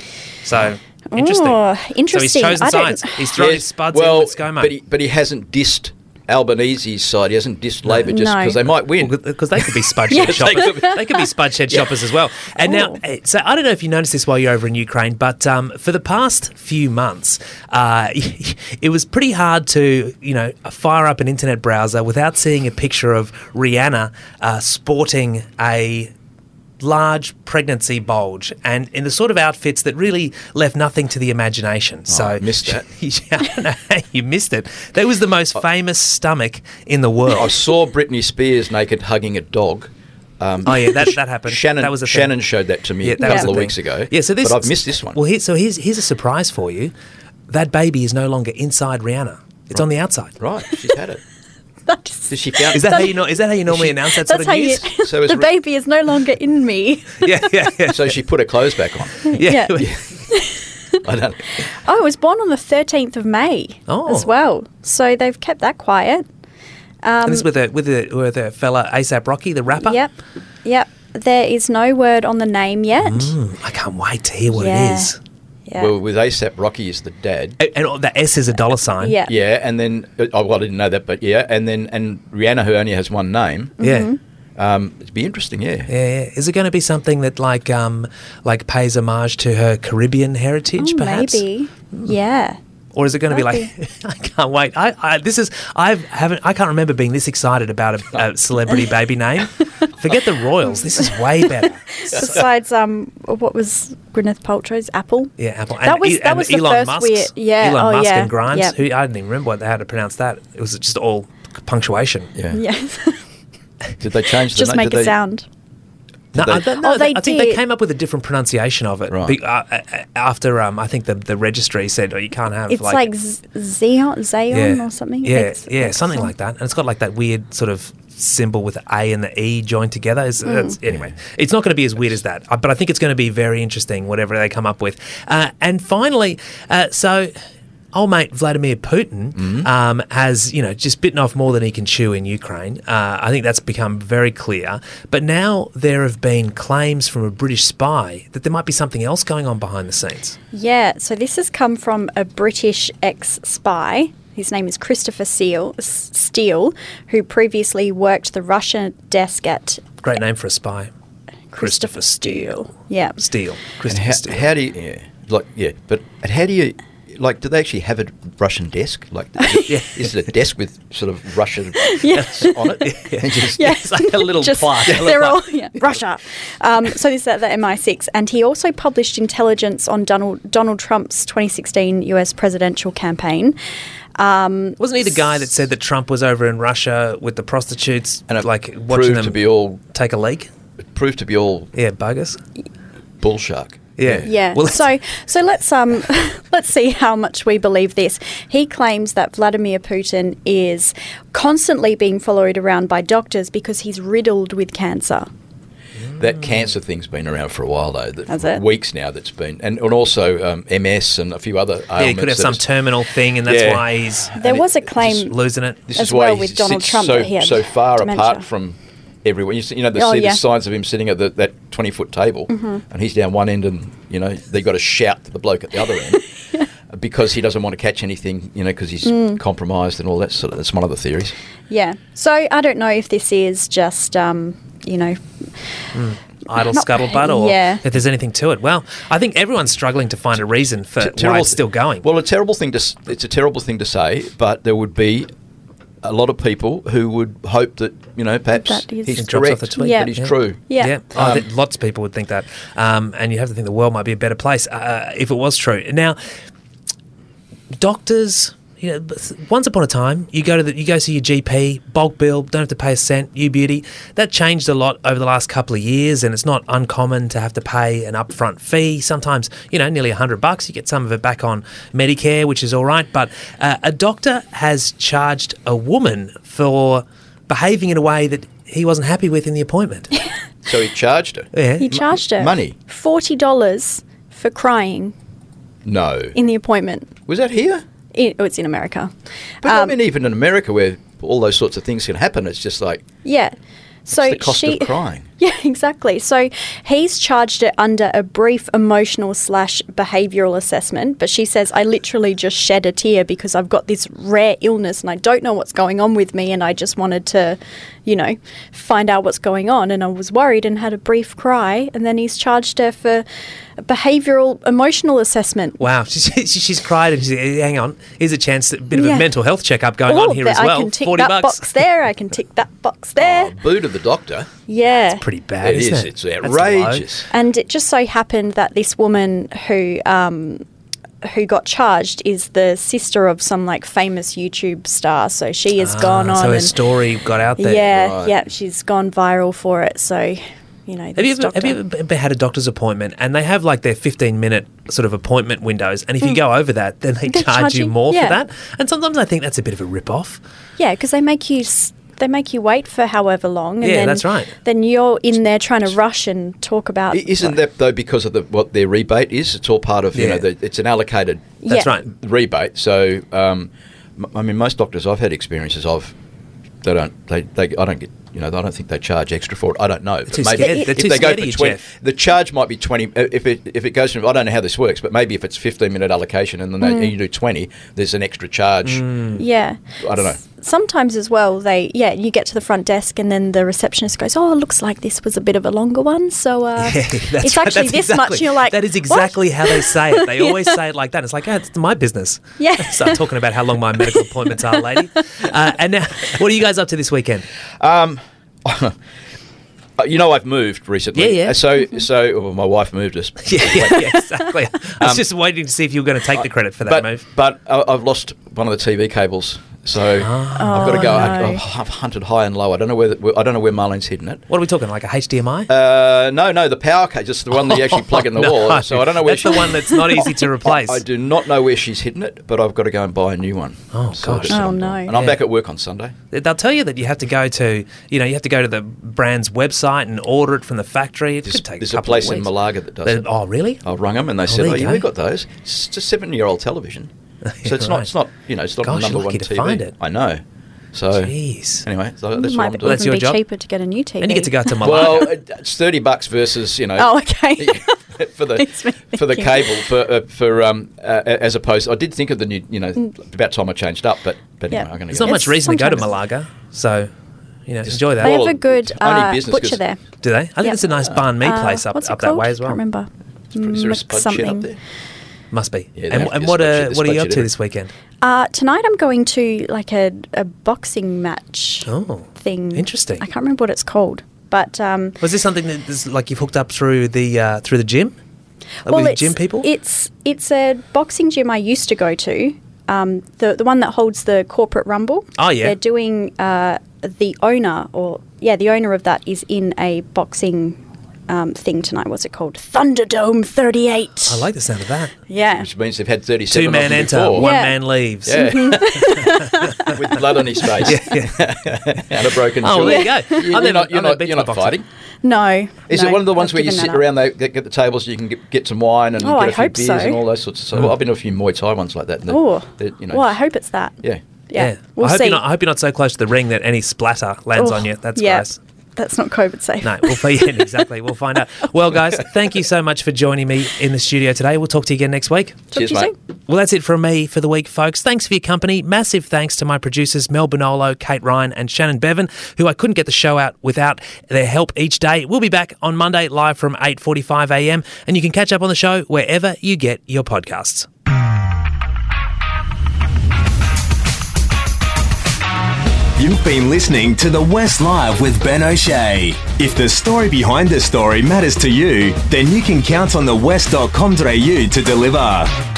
So interesting. Oh, So interesting. he's chosen I don't- sides. He's thrown Yes, his spuds well, in with ScoMo. but he but he hasn't dissed Albanese's side. He hasn't dissed Labor just No. because they might win. Because they could be spudshed Yeah. shoppers. They could be spudshed shoppers as well. And now, Oh. eh, so I don't know if you noticed this while you're over in Ukraine, but um, for the past few months, uh, it was pretty hard to, you know, fire up an internet browser without seeing a picture of Rihanna uh, sporting a large pregnancy bulge and in the sort of outfits that really left nothing to the imagination. so I missed that. Yeah, I don't know how you missed it. That was the most famous stomach in the world. I saw Britney Spears naked hugging a dog. Um, Oh yeah, that that happened. Shannon that was a thing. Shannon showed that to me Yeah, a that was couple a of thing. weeks ago. Yeah, so this. but I've missed this one. Well, here, so here's here's a surprise for you. That baby is no longer inside Rihanna. It's on the outside. Right, she's had it. That's- Did she found? Is that how you know? Is that how you normally announce that sort That's of how you. news? So is the Ri- baby is no longer in me. Yeah, yeah, yeah. So she put her clothes back on. yeah. Yeah. I don't. Oh, it was born on the thirteenth of May Oh. as well. So they've kept that quiet. And this is with a with a with a fella ASAP Rocky, the rapper. Yep. Yep. There is no word on the name yet. Mm, I can't wait to hear what Yeah. it is. Yeah. Well, with ASAP Rocky is the dad. And, and the S is a dollar sign. yeah. Yeah, and then uh, oh, well, I didn't know that, but yeah, and then and Rihanna, who only has one name. Yeah. Um, it'd be interesting, yeah. Yeah, yeah. Is it going to be something that like um like pays homage to her Caribbean heritage, Oh, perhaps? maybe. Yeah. Or is it going to be Might like? I can't wait. I, I this is I haven't I can't remember being this excited about a, a celebrity baby name. Forget the royals. This is way better. Besides, um, what was Gwyneth Paltrow's Apple? Yeah, Apple. That was- E- that was the Elon first Musk's, weird- yeah, Elon oh, Musk yeah, and Grimes. yeah. Who I didn't even remember what, how to pronounce that. It was just all punctuation. Yeah. Yeah. Did they change the Just name? make Did a they- sound. No, they- I, don't know. Oh, they I think they did. came up with a different pronunciation of it. Right. Be- uh, uh, after um, I think the the registry said, "Oh, you can't have It's like." like, Z- Xeon, Xeon or something. Yeah, X- yeah, X- something like that. And it's got like that weird sort of symbol with the A and the E joined together. It's, Mm. that's, anyway, it's not going to be as weird as that, uh, but I think it's going to be very interesting, whatever they come up with. Uh, and finally, uh, so old mate Vladimir Putin Mm-hmm. um, has, you know, just bitten off more than he can chew in Ukraine. Uh, I think that's become very clear. But now there have been claims from a British spy that there might be something else going on behind the scenes. Yeah, so this has come from a British ex-spy. His name is Christopher Steele, Steele, who previously worked the Russian desk at Great name for a spy. Christopher Steele. yeah. Steele. And Christopher how, Steele. how do you, yeah, like, yeah, but and how do you, like, do they actually have a Russian desk? Like, Yeah. is it a desk with sort of Russian Yeah. on it? And just- Yeah. It's like a little Just- plaque. a little They're plaque. all yeah, Russia. Um, so this is at the M I six, and he also published intelligence on Donald Donald Trump's twenty sixteen U S presidential campaign. Um, Wasn't he the guy that said that Trump was over in Russia with the prostitutes, And it like watching proved them to be all, take a leak? it proved to be all Yeah, bogus. bull shark. Yeah, Yeah. Well, so so let's um let's see how much we believe this. He claims that Vladimir Putin is constantly being followed around by doctors because he's riddled with cancer. That cancer thing's been around for a while, though. That Has for it? Weeks now that's been. And, and also um, M S and a few other ailments. Yeah, he could have some that is- terminal thing, and that's Yeah. why he's There was a claim just losing it. This as is why well he with Donald sits Trump so, that he had so far dementia. apart from everyone. You see, you know, the, Oh, see yeah. the signs of him sitting at the, that twenty-foot table, Mhm. and he's down one end, and, you know, they've got to shout to the bloke at the other end because he doesn't want to catch anything, you know, because he's Mm. compromised and all that sort of. That's one of the theories. Yeah. So I don't know if this is just, um, you know, Mm. Idle Not- scuttlebutt, or yeah. if there's anything to it. Well, I think everyone's struggling to find a reason for T- why it's still going. Well, a terrible thing to s- it's a terrible thing to say, but there would be a lot of people who would hope that, you know, perhaps That is- he's It drops correct, off the tweet. Yeah. that he's Yeah. true. Yeah. Yeah, Oh, I Um, think lots of people would think that, um, and you have to think the world might be a better place uh, if it was true. Now, doctors, you know, but once upon a time, you go to the, you go see your G P, bulk bill, don't have to pay a cent, you beauty. That changed a lot over the last couple of years, and it's not uncommon to have to pay an upfront fee. Sometimes, you know, nearly a hundred bucks. You get some of it back on Medicare, which is all right. But uh, a doctor has charged a woman for behaving in a way that he wasn't happy with in the appointment. So he charged her. Yeah. he charged her Money? forty dollars for crying No. in the appointment. Was that here? It, oh, it's in America. But Um, I mean, even in America where all those sorts of things can happen, it's just like, Yeah. So it's the cost she, of crying. Yeah, exactly. So he's charged it under a brief emotional slash behavioural assessment, but she says, I literally just shed a tear because I've got this rare illness and I don't know what's going on with me, and I just wanted to, you know, find out what's going on, and I was worried and had a brief cry, and then he's charged her for a behavioural emotional assessment. Wow, she's, she's cried and she's hang on. Here's a chance, a bit of Yeah. a mental health checkup going Oh, on here that as well. I can tick Forty that bucks. box there, I can tick that box there. Boo to the doctor. Yeah. Pretty bad, It isn't is. it? It's That's outrageous. And it just so happened that this woman who um, who got charged is the sister of some like famous YouTube star. So she has Ah, gone on. So her and, story got out there. Yeah, Right. yeah, she's gone viral for it. So, you know, Have you, this ever, have doctor- you ever ever had a doctor's appointment and they have like their fifteen minute sort of appointment windows, and if you Mm. go over that, then they They charge charge you you, more yeah. for that? And sometimes I think that's a bit of a rip off. Yeah, because they make you. s- They make you wait for however long. And Yeah, then, that's right. Then you're in there trying to rush and talk about. I- Isn't that, though, because of the, what their rebate is? It's all part of, you Yeah. know, the, it's an allocated That's Yeah. right. rebate. So, um, m- I mean, most doctors I've had experiences of, they don't, they, they, I don't get, you know, I don't think they charge extra for it. I don't know. But too maybe scared- if they're too they go scared for of you, twenty, Jeff. the charge might be twenty. uh, If it if it goes from, I don't know how this works, but maybe if it's fifteen minute allocation and then they, Mm. you do twenty, there's an extra charge. Yeah. I don't know. S- Sometimes as well, they yeah, you get to the front desk and then the receptionist goes, "Oh, it looks like this was a bit of a longer one, so uh, Yeah, that's it's right. actually That's this exactly, much." And you're like, that is "What?" exactly how they say it. They Yeah. always say it like that. It's like, oh, it's my business. Yeah. Start talking about how long my medical appointments are, lady. Uh, and now, what are you guys up to this weekend? Um, you know, I've moved recently. Yeah, yeah. Uh, So, so well, my wife moved us. Yeah, yeah, yeah, exactly. I was Um, just waiting to see if you were going to take the credit for that but, move. But I- I've lost one of the T V cables, so Ah. I've got to go. Oh, I, no. I've hunted high and low. I don't know where the, I don't know where Marlene's hidden it. What are we talking, like a H D M I? Uh, no, no, the power cable, just the one that you actually plug in the No, wall. So I don't know where that's the she- one that's not easy to replace. I, I do not know where she's hidden it, but I've got to go and buy a new one. Oh, So gosh. that's what Oh, I'm no. doing. And I'm Yeah. back at work on Sunday. They'll tell you that you have to go to, you know, you have to go to the brand's website and order it from the factory. It There's, could take there's a a couple of place in weeks. Malaga that does They- it. Oh, really? I rung them and they said, there "Oh, you yeah, go. we got those. It's just a seven-year-old television, so it's not. right. It's not. You know, it's not Gosh, the number you're lucky one to T V. find it. I know. So Jeez. anyway, so It that's might what I'm be, doing. That's your be job? cheaper to get a new T V. And you get to go to Malaga. Well, it- it's thirty bucks versus you know. Oh, okay. for the Makes me for the thinking. cable for uh, for um uh, as opposed. I did think of the new. You know, about time I changed up, but but Yeah. anyway, I'm going to There's go. not much It's reason to go to sometimes- Malaga, so, you know, Just- enjoy that. They Well, have a good it's only uh, business butcher 'cause- there. Do they? I think Yep. it's a nice banh mi Uh, place up, what's it up that called? way as well. Can't remember. Is there a Mc spud shed something. up there? Must be. Yeah, they and have to and be a what spud are, shed. There's what are you spud up shed to everywhere. this weekend? Uh, tonight I'm going to like a, a boxing match Oh, thing. interesting. I can't remember what it's called, but um, Was this something that is like you've hooked up through the uh, through the gym? Like well, with it's, gym people? It's it's a boxing gym I used to go to. Um, the the one that holds the corporate rumble. Oh, yeah. They're doing uh, the owner or yeah the owner of that is in a boxing um, thing tonight. What's it called? Thunderdome thirty-eight. I like the sound of that. Yeah. Which means they've had thirty-seven. Two man of them enter, before. one Yeah. man leaves. Yeah. With blood on his face. And a broken Oh, jaw. there you go. You- I'm You're never- not, you're I'm never not, been you're to not a boxing. fighting. No. Is no, it one of the ones I've where you given sit that around, up. they get, get the tables, so you can get, get some wine and Oh, get I a few hope beers so. and all those sorts of stuff? I've been to a few Muay Thai ones like that. And Oh, they're- you know, well, I hope it's that. yeah. Yeah, Yeah. we'll I hope see. you're not. I hope you're not so close to the ring that any splatter lands Oh, on you. That's yeah, gross. That's not COVID safe. No, we'll find yeah, exactly. We'll find out. Well, guys, thank you so much for joining me in the studio today. We'll talk to you again next week. Talk Cheers, to you mate. soon. Well, that's it from me for the week, folks. Thanks for your company. Massive thanks to my producers, Mel Bonolo, Kate Ryan, and Shannon Bevan, who I couldn't get the show out without their help each day. We'll be back on Monday live from eight forty-five a m, and you can catch up on the show wherever you get your podcasts. You've been listening to The West Live with Ben O'Shea. If the story behind the story matters to you, then you can count on the west dot com dot a u to deliver.